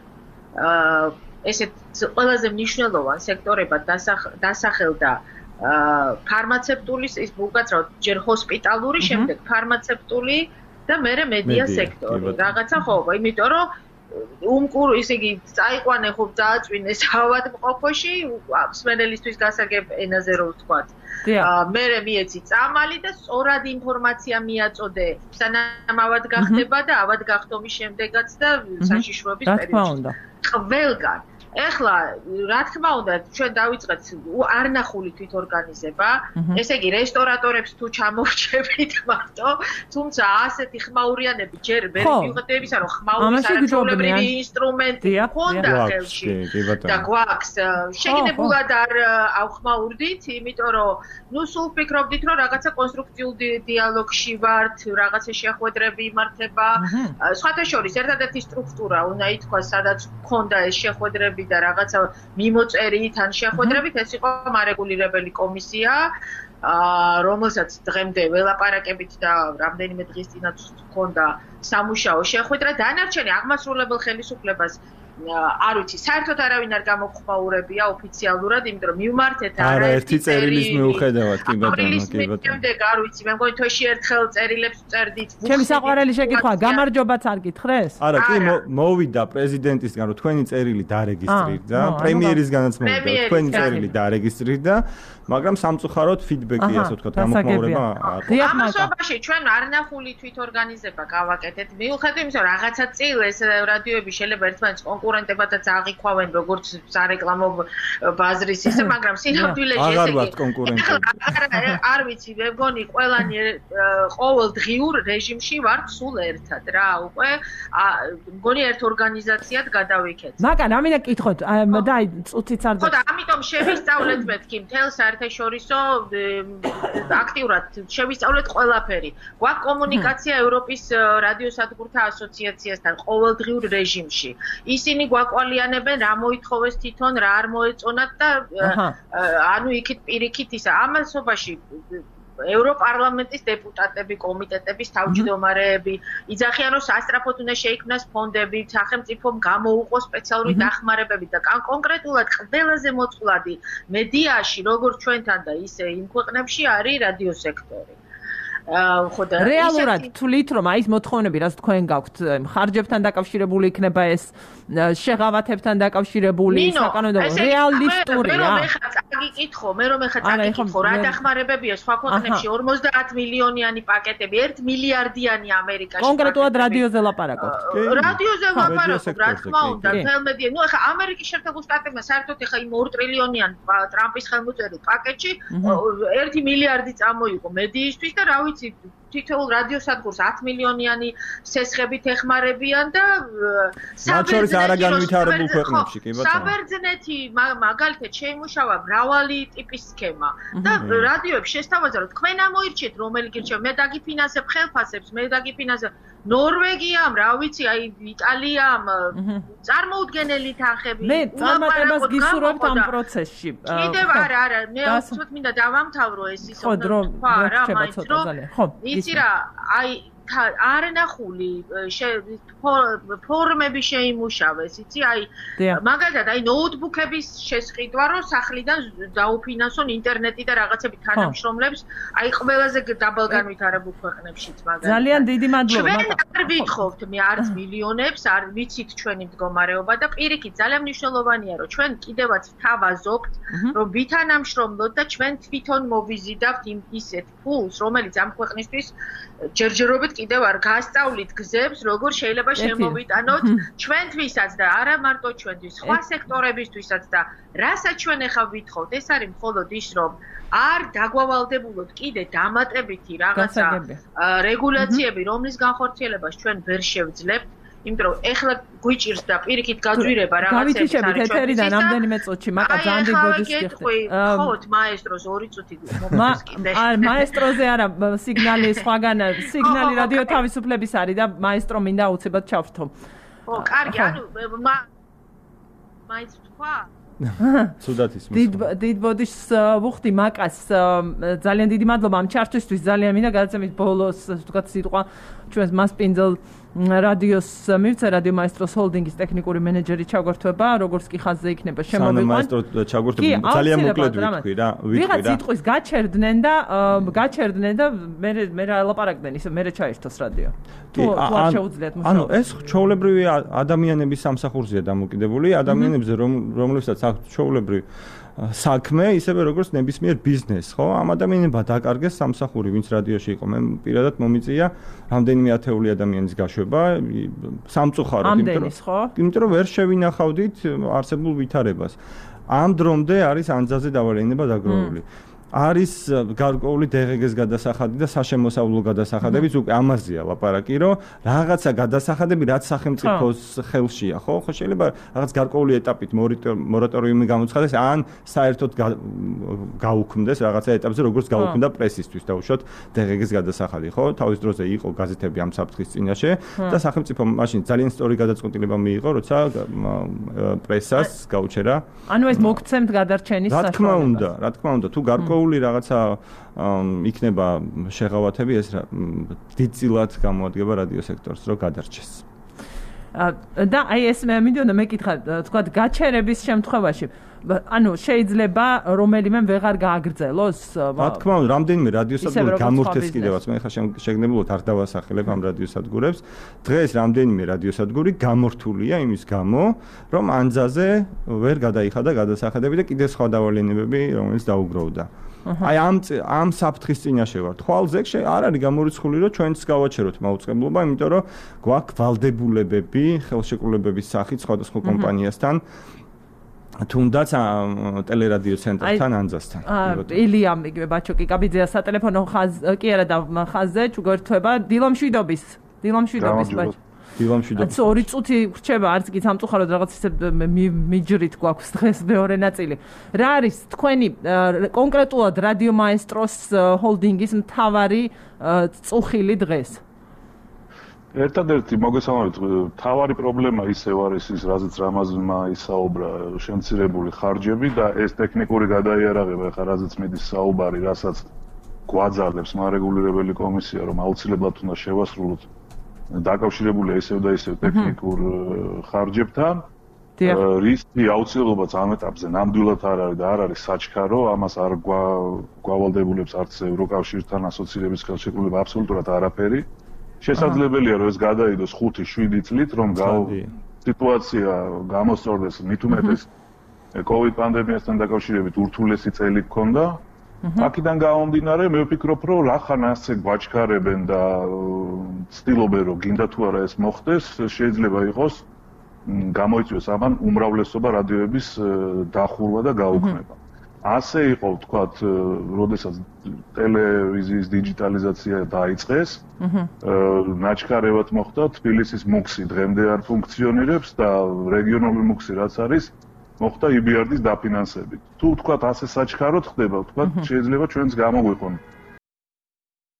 ესეთ ყველაზე მნიშვნელოვან სექტორებად დასახელდა ფარმაცევტული ის უკაცრავად ჯერ ჰოსპიტალური შემდეგ ფარმაცევტული და მერე მედია სექტორი რაღაცა ხო იმიტომ რომ უმკურ ისე იგი წაიყვანე ხო დააწვინეს ავადმყოფოში მსმენელისთვის გასაგებ ენაზე რო ვთქვათ მე მიეცი წამალი და სწორად ინფორმაცია მიაწოდე სანამ ავად გახდება და ავად გახდომის შემდეგაც და საშიშროების პერიოდში ყველგან ეხლა რა თქმა უნდა ჩვენ დავიწყეთ არნახული თვითორგანიზება ესე იგი რესტორატორებს თუ ჩამოვჭებით მარტო თუმცა ასეთი ხმაურიანები ჯერ ვერ მივხვდები ისა რომ ხმაურის არაჩვეულებრივი ინსტრუმენტი ჰქონდა ხელში და გვაქვს შეგნებულად არ ავხმაურდით იმიტომ რომ ნუ სულ ვფიქრობდით რომ რაღაცა კონსტრუქციულ დიალოგში ვართ რაღაცა შეხვედრები იმართება სხვათა შორის ერთადერთი სტრუქტურა უნდა ითქვას სადაც ჰქონდა ეს შეხვედრები და რაღაცა მიმოწერით ან შეხვედრებით ეს იყო მარეგულირებელი კომისია რომელსაც დღემდე ველაპარაკებით და რამდენიმე დღის წინაც ჰქონდა სამუშაო შეხვედრა დანარჩენი აღმასრულებელ ხელისუფლებას არ ვიცი საერთოდ არავინ არ გამოგხმაურებია ოფიციალურად იმიტომ რომ მივმართეთ არაერთი წერილის მიუხედავად კი ბატონო კი ბატონო შემდეგ არ ვიცი მე მგონი თოში ერთხელ წერილებს წერდით ჩემი საყვარელი შეკითხვა გამარჯობაც არ გითხრეს არა კი მოვიდა პრეზიდენტისგან რომ თქვენი წერილი დარეგისტრირდა პრემიერისგანაც მოვიდა თქვენი წერილი დარეგისტრირდა მაგრამ სამწუხაროდ ფიდბექი ასე ვთქვათ გამოგხმაურება ამასობაში ჩვენ არნახული თვითორგანიზება გავაკეთეთ მიუხედავად იმისა რომ რაღაცა წილ ეს რადიოები შეიძლება ერთმანეთს კონკურენცია კონკურენტებად და წაღიქვავენ როგორც სარეკლამო ბაზრის ისე, მაგრამ სინამდვილეში ესე იგი არ ვიცი, მე მგონი ყველანი ყოველ დღიურ რეჟიმში ვართ სულ ერთად რა, უკვე მგონი ერთ ორგანიზაციად გადავიქეთ. მაგრამ ამინდა კითხოთ და აი წუთიც არ ხო და ამიტომ შევისწავლეთ მეთქი მთელ საერთაშორისო აქტიურად შევისწავლეთ ყველაფერი. გვაქვს კომუნიკაცია ევროპის რადიოსადგურთა ასოციაციასთან ყოველდღიურ რეჟიმში. ისინი გვაკვალიანებენ რა მოითხოვეს თვითონ, რა არ მოეწონათ და ანუ იქით პირიქით ისა ამასობაში ევროპარლამენტის დეპუტატები, კომიტეტების თავმჯდომარეები იძახიან, რომ სასწრაფოდ უნდა შეიქმნას ფონდები, სახელმწიფომ გამოუყოს სპეციალური დახმარებები და კონკრეტულად ყველაზე მოწყვლადი მედიაში, როგორც ჩვენთან და ისე იმ ქვეყნებში არის რადიოსექტორი. ხო და რეალურად თვლით რომ აი ეს მოთხოვნები რაც თქვენ გაქვთ ხარჯებთან დაკავშირებული იქნება ეს შეღავათებთან დაკავშირებული საკანონმდებლო რეალისტური რა მე ხა წაგიკითხო მე რომ ეხა წაგიკითხო რა დახმარებებია სხვა ქვეყნებში ორმოცდაათ მილიონიანი პაკეტები ერთ მილიარდიანი ამერიკაში კონკრეტულად რადიოზე ლაპარაკობთ რადიოზე ლაპარაკობ რა თქმა უნდა თელმედია ნუ ეხა ამერიკის შეერთებულ შტატებმა საერთოდ ეხა იმ ორ ტრილიონიან ტრამპის ხელმოწერილ პაკეტში ერთი მილიარდი წამოიღო მედიისთვის და რა თითოეულ რადიოსადგურს ათ მილიონიანი სესხებით ეხმარებიან და საბერძნეთის არაგანვითარებულ ქვეყნებში კი ბატონო საბერძნეთი მაგალითად შეიმუშავა მრავალი ტიპის სქემა და რადიოებში შესთავაზა რომ თქვენ ამოირჩიეთ რომელი გირჩევთ მე დაგიფინანსებ ხელფასებს მე დაგიფინანსებ ნორვეგიამ რა ვიცი აი იტალიამ წარმოუდგენელი თანხები მე წარმატებას გისურვებთ ამ პროცესში კიდევ არა არა მე უცბად მინდა დავამთავრო ეს ის თქვა რა მაინც რომ იცი რა აი არნახული ფორმები შეიმუშავეს იცი აი მაგალითად აი ნოუთბუქების შესყიდვა რომ სახლიდან დაუფინანსონ ინტერნეტი და რაღაცები თანამშრომლებს აი ყველაზე დაბალგანვითარებულ ქვეყნებშიც მაგალითად ძალიან დიდი მადლობა ჩვენ არ ვითხოვთ მე არც მილიონებს არ ვიცით ჩვენი მდგომარეობა და პირიქით ძალიან მნიშვნელოვანია რომ ჩვენ კიდევაც ვთავაზობთ რომ ვითანამშრომლოთ და ჩვენ თვითონ მოვიზიდავთ იმ ისეთ ფულს რომელიც ამ ქვეყნისთვის ჯერჯერობით კიდევ არ გასწავლით გზებს, როგორ შეიძლება შემოვიტანოთ ჩვენთვისაც და არა მარტო ჩვენთვის, სხვა სექტორებისთვისაც და რასაც ჩვენ ახლა ვითხოვთ, ეს არის მხოლოდ ის, რომ არ დაგვავალდებულოთ კიდე დამატებითი რაღაცა რეგულაციები, რომლის განხორციელებას ჩვენ ვერ შევძლებთ. იმიტომ რომ ეხლა გვიჭირს და პირიქით გაძვირება რაღაცები გავითიშებით ეთერიდან რამდენიმე წუთში, მაგრამ ძალიან დიდ ბოდიშს გიხდით. ხო, მაესტროს ორი წუთი მომწეს კიდე. აა მაესტროზე არა, სიგნალი სხვაგან, სიგნალი რადიო თავისუფლების არის და მაესტრო მინდა უცებად ჩავრთო. ხო, კარგი, ანუ მაინც თქვა ცუდად ისმის. დიდ დიდ ბოდიშს ვუხდი მაკას ძალიან დიდი მადლობა ამ ჩართვისთვის ძალიან მინდა გადაცემით ბოლოს თქვა სიტყვა ჩვენს მასპინძელ რადიოს მივცა რადიო მაესტროს ჰოლდინგის ტექნიკური მენეჯერი ჩაგვერთვება როგორც კი ხაზზე იქნება შემოვიყვან მაესტრო ჩაგვერთვება ძალიან მოკლედ ვიტყვი რა ვიტყვი რა ვიღაც სიტყვის გაჩერდნენ და გაჩერდნენ და მე მე რა ლაპარაკდნენ ისე მე ჩაერთოს რადიო თუ არ შეუძლიათ მუშაობა ანუ ეს ჩვეულებრივი ადამიანების სამსახურზეა დამოკიდებული ადამიანებზე რომლებსაც აქვს ჩვეულებრივი საქმე ისევე როგორც ნებისმიერ ბიზნესს, ხო? ამ ადამიანებმა დაკარგეს სამსახური, ვინც რადიოში იყო. მე პირადად მომიწია რამდენიმე ათეული ადამიანის გაშვება სამწუხაროდ, იმიტომ რომ ვერ შევინახავდით არსებულ ვითარებას. ამ დრომდე არის ანძაზე დავალენება დაგროვებული. არის გარკვეული დღგ-ის გადასახადი და საშემოსავლო გადასახადებიც უკვე ამაზეა ლაპარაკი, რომ რაღაცა გადასახადები რაც სახელმწიფოს ხელშია, ხო? ხო შეიძლება რაღაც გარკვეული ეტაპით მორატორიუმი გამოცხადდეს, ან საერთოდ გაუქმდეს რაღაცა ეტაპზე, როგორც გაუქმდა პრესისთვის დაუშვათ დღგ-ის გადასახადი, ხო? თავის დროზე იყო გაზეთები ამ საფრთხის წინაშე და სახელმწიფო მაშინ ძალიან სწორი გადაწყვეტილება მიიღო, როცა პრესას გაუჩერა. ანუ ეს მოგცემთ გადარჩენის საშუალებას. რა თქმა უნდა, რა თქმა უნდა, თუ გარკვეული რაღაცა იქნება შეღავათები ეს დიდწილად გამოადგება რადიო სექტორს რომ გადარჩეს. და აი ეს მე მინდოდა მეკითხა თქვა გაჩერების შემთხვევაში ანუ შეიძლება რომელიმე ვეღარ გააგრძელოს? რა თქმა უნდა, რამდენიმე რადიოსადგური გამორთეს კიდევაც, მე ხა შეგნებულად არ დავასახელებ ამ რადიოსადგურებს. დღეს რამდენიმე რადიოსადგური გამორთულია იმის გამო, რომ ანძაზე ვერ გადაიხადა გადასახედები და კიდევ სხვა დავალენებები, რომელიც დაუგროვდა. აი ამ ამ საფრთხის წინაშე ვართ. ხვალზე არ არის გამორიცხული, რომ ჩვენც გავაჩეროთ მაუწყებლობა, იმიტომ რომ გვაქვს ვალდებულებები ხელშეკრულებების სახით სხვადასხვა კომპანიასთან. თუნდაც ტელერადიო ცენტრთან ანძასთან. ილიამ იგივე ბაჩოკი კაბიძეა სატელეფონო ხაზ კი არა და ხაზზე ჩუგვერთვება დილომშვიდობის. დილომშვიდობის ბაჩო. დილომშვიდობის. აცო ორი წუთი ვრჩება არც კი სამწუხაროდ რაღაც ისე მიჯრით გვაქვს დღეს მეორე ნაწილი. რა არის თქვენი კონკრეტულად რადიო მაესტროს ჰოლდინგის მთავარი წუხილი დღეს? ერთადერთი მოგესალმებით, თავარი პრობლემა ისევ არის ის, რაზეც რამაზმა ისაუბრა, შემცირებული ხარჯები და ეს ტექნიკური გადაიარაღება, ხა რაზეც მიდის საუბარი, რასაც გვაძალებს მარეგულირებელი კომისია, რომ აუცილებლად უნდა შევასრულოთ, დაკავშირებულია ისევ და ისევ ტექნიკურ ხარჯებთან. რისკი აუცილებლად ამ ეტაპზე ნამდვილად არ არის და არ არის საჩქარო, ამას არ გვავალდებულებს არც ევროკავშირთან ასოცირების ხელშეკრულება აბსოლუტურად არაფერი. შესაძლებელია რომ ეს გადაიდოს ხუთი შვიდი წლით რომ სიტუაცია გამოსწორდეს მით უმეტეს კოვიდ პანდემიასთან დაკავშირებით ურთულესი წელი გქონდა. აქედან გამომდინარე მე ვფიქრობ რომ რახან ასე გვაჩქარებენ და ცდილობენ რომ გინდა თუ არა ეს მოხდეს შეიძლება იყოს გამოიწვიოს ამან უმრავლესობა რადიოების დახურვა და გაუქმება. ასე იყო ვთქვათ, როდესაც ტელევიზიის დიჯიტალიზაცია დაიწყეს, ნაჩქარევად მოხდა თბილისის მუქსი დღემდე არ ფუნქციონირებს და რეგიონული მუქსი რაც არის, მოხდა ი ბი არ დის დაფინანსებით. თუ ვთქვათ ასე საჩქაროდ ხდება, ვთქვათ შეიძლება ჩვენც გამოგვიყონ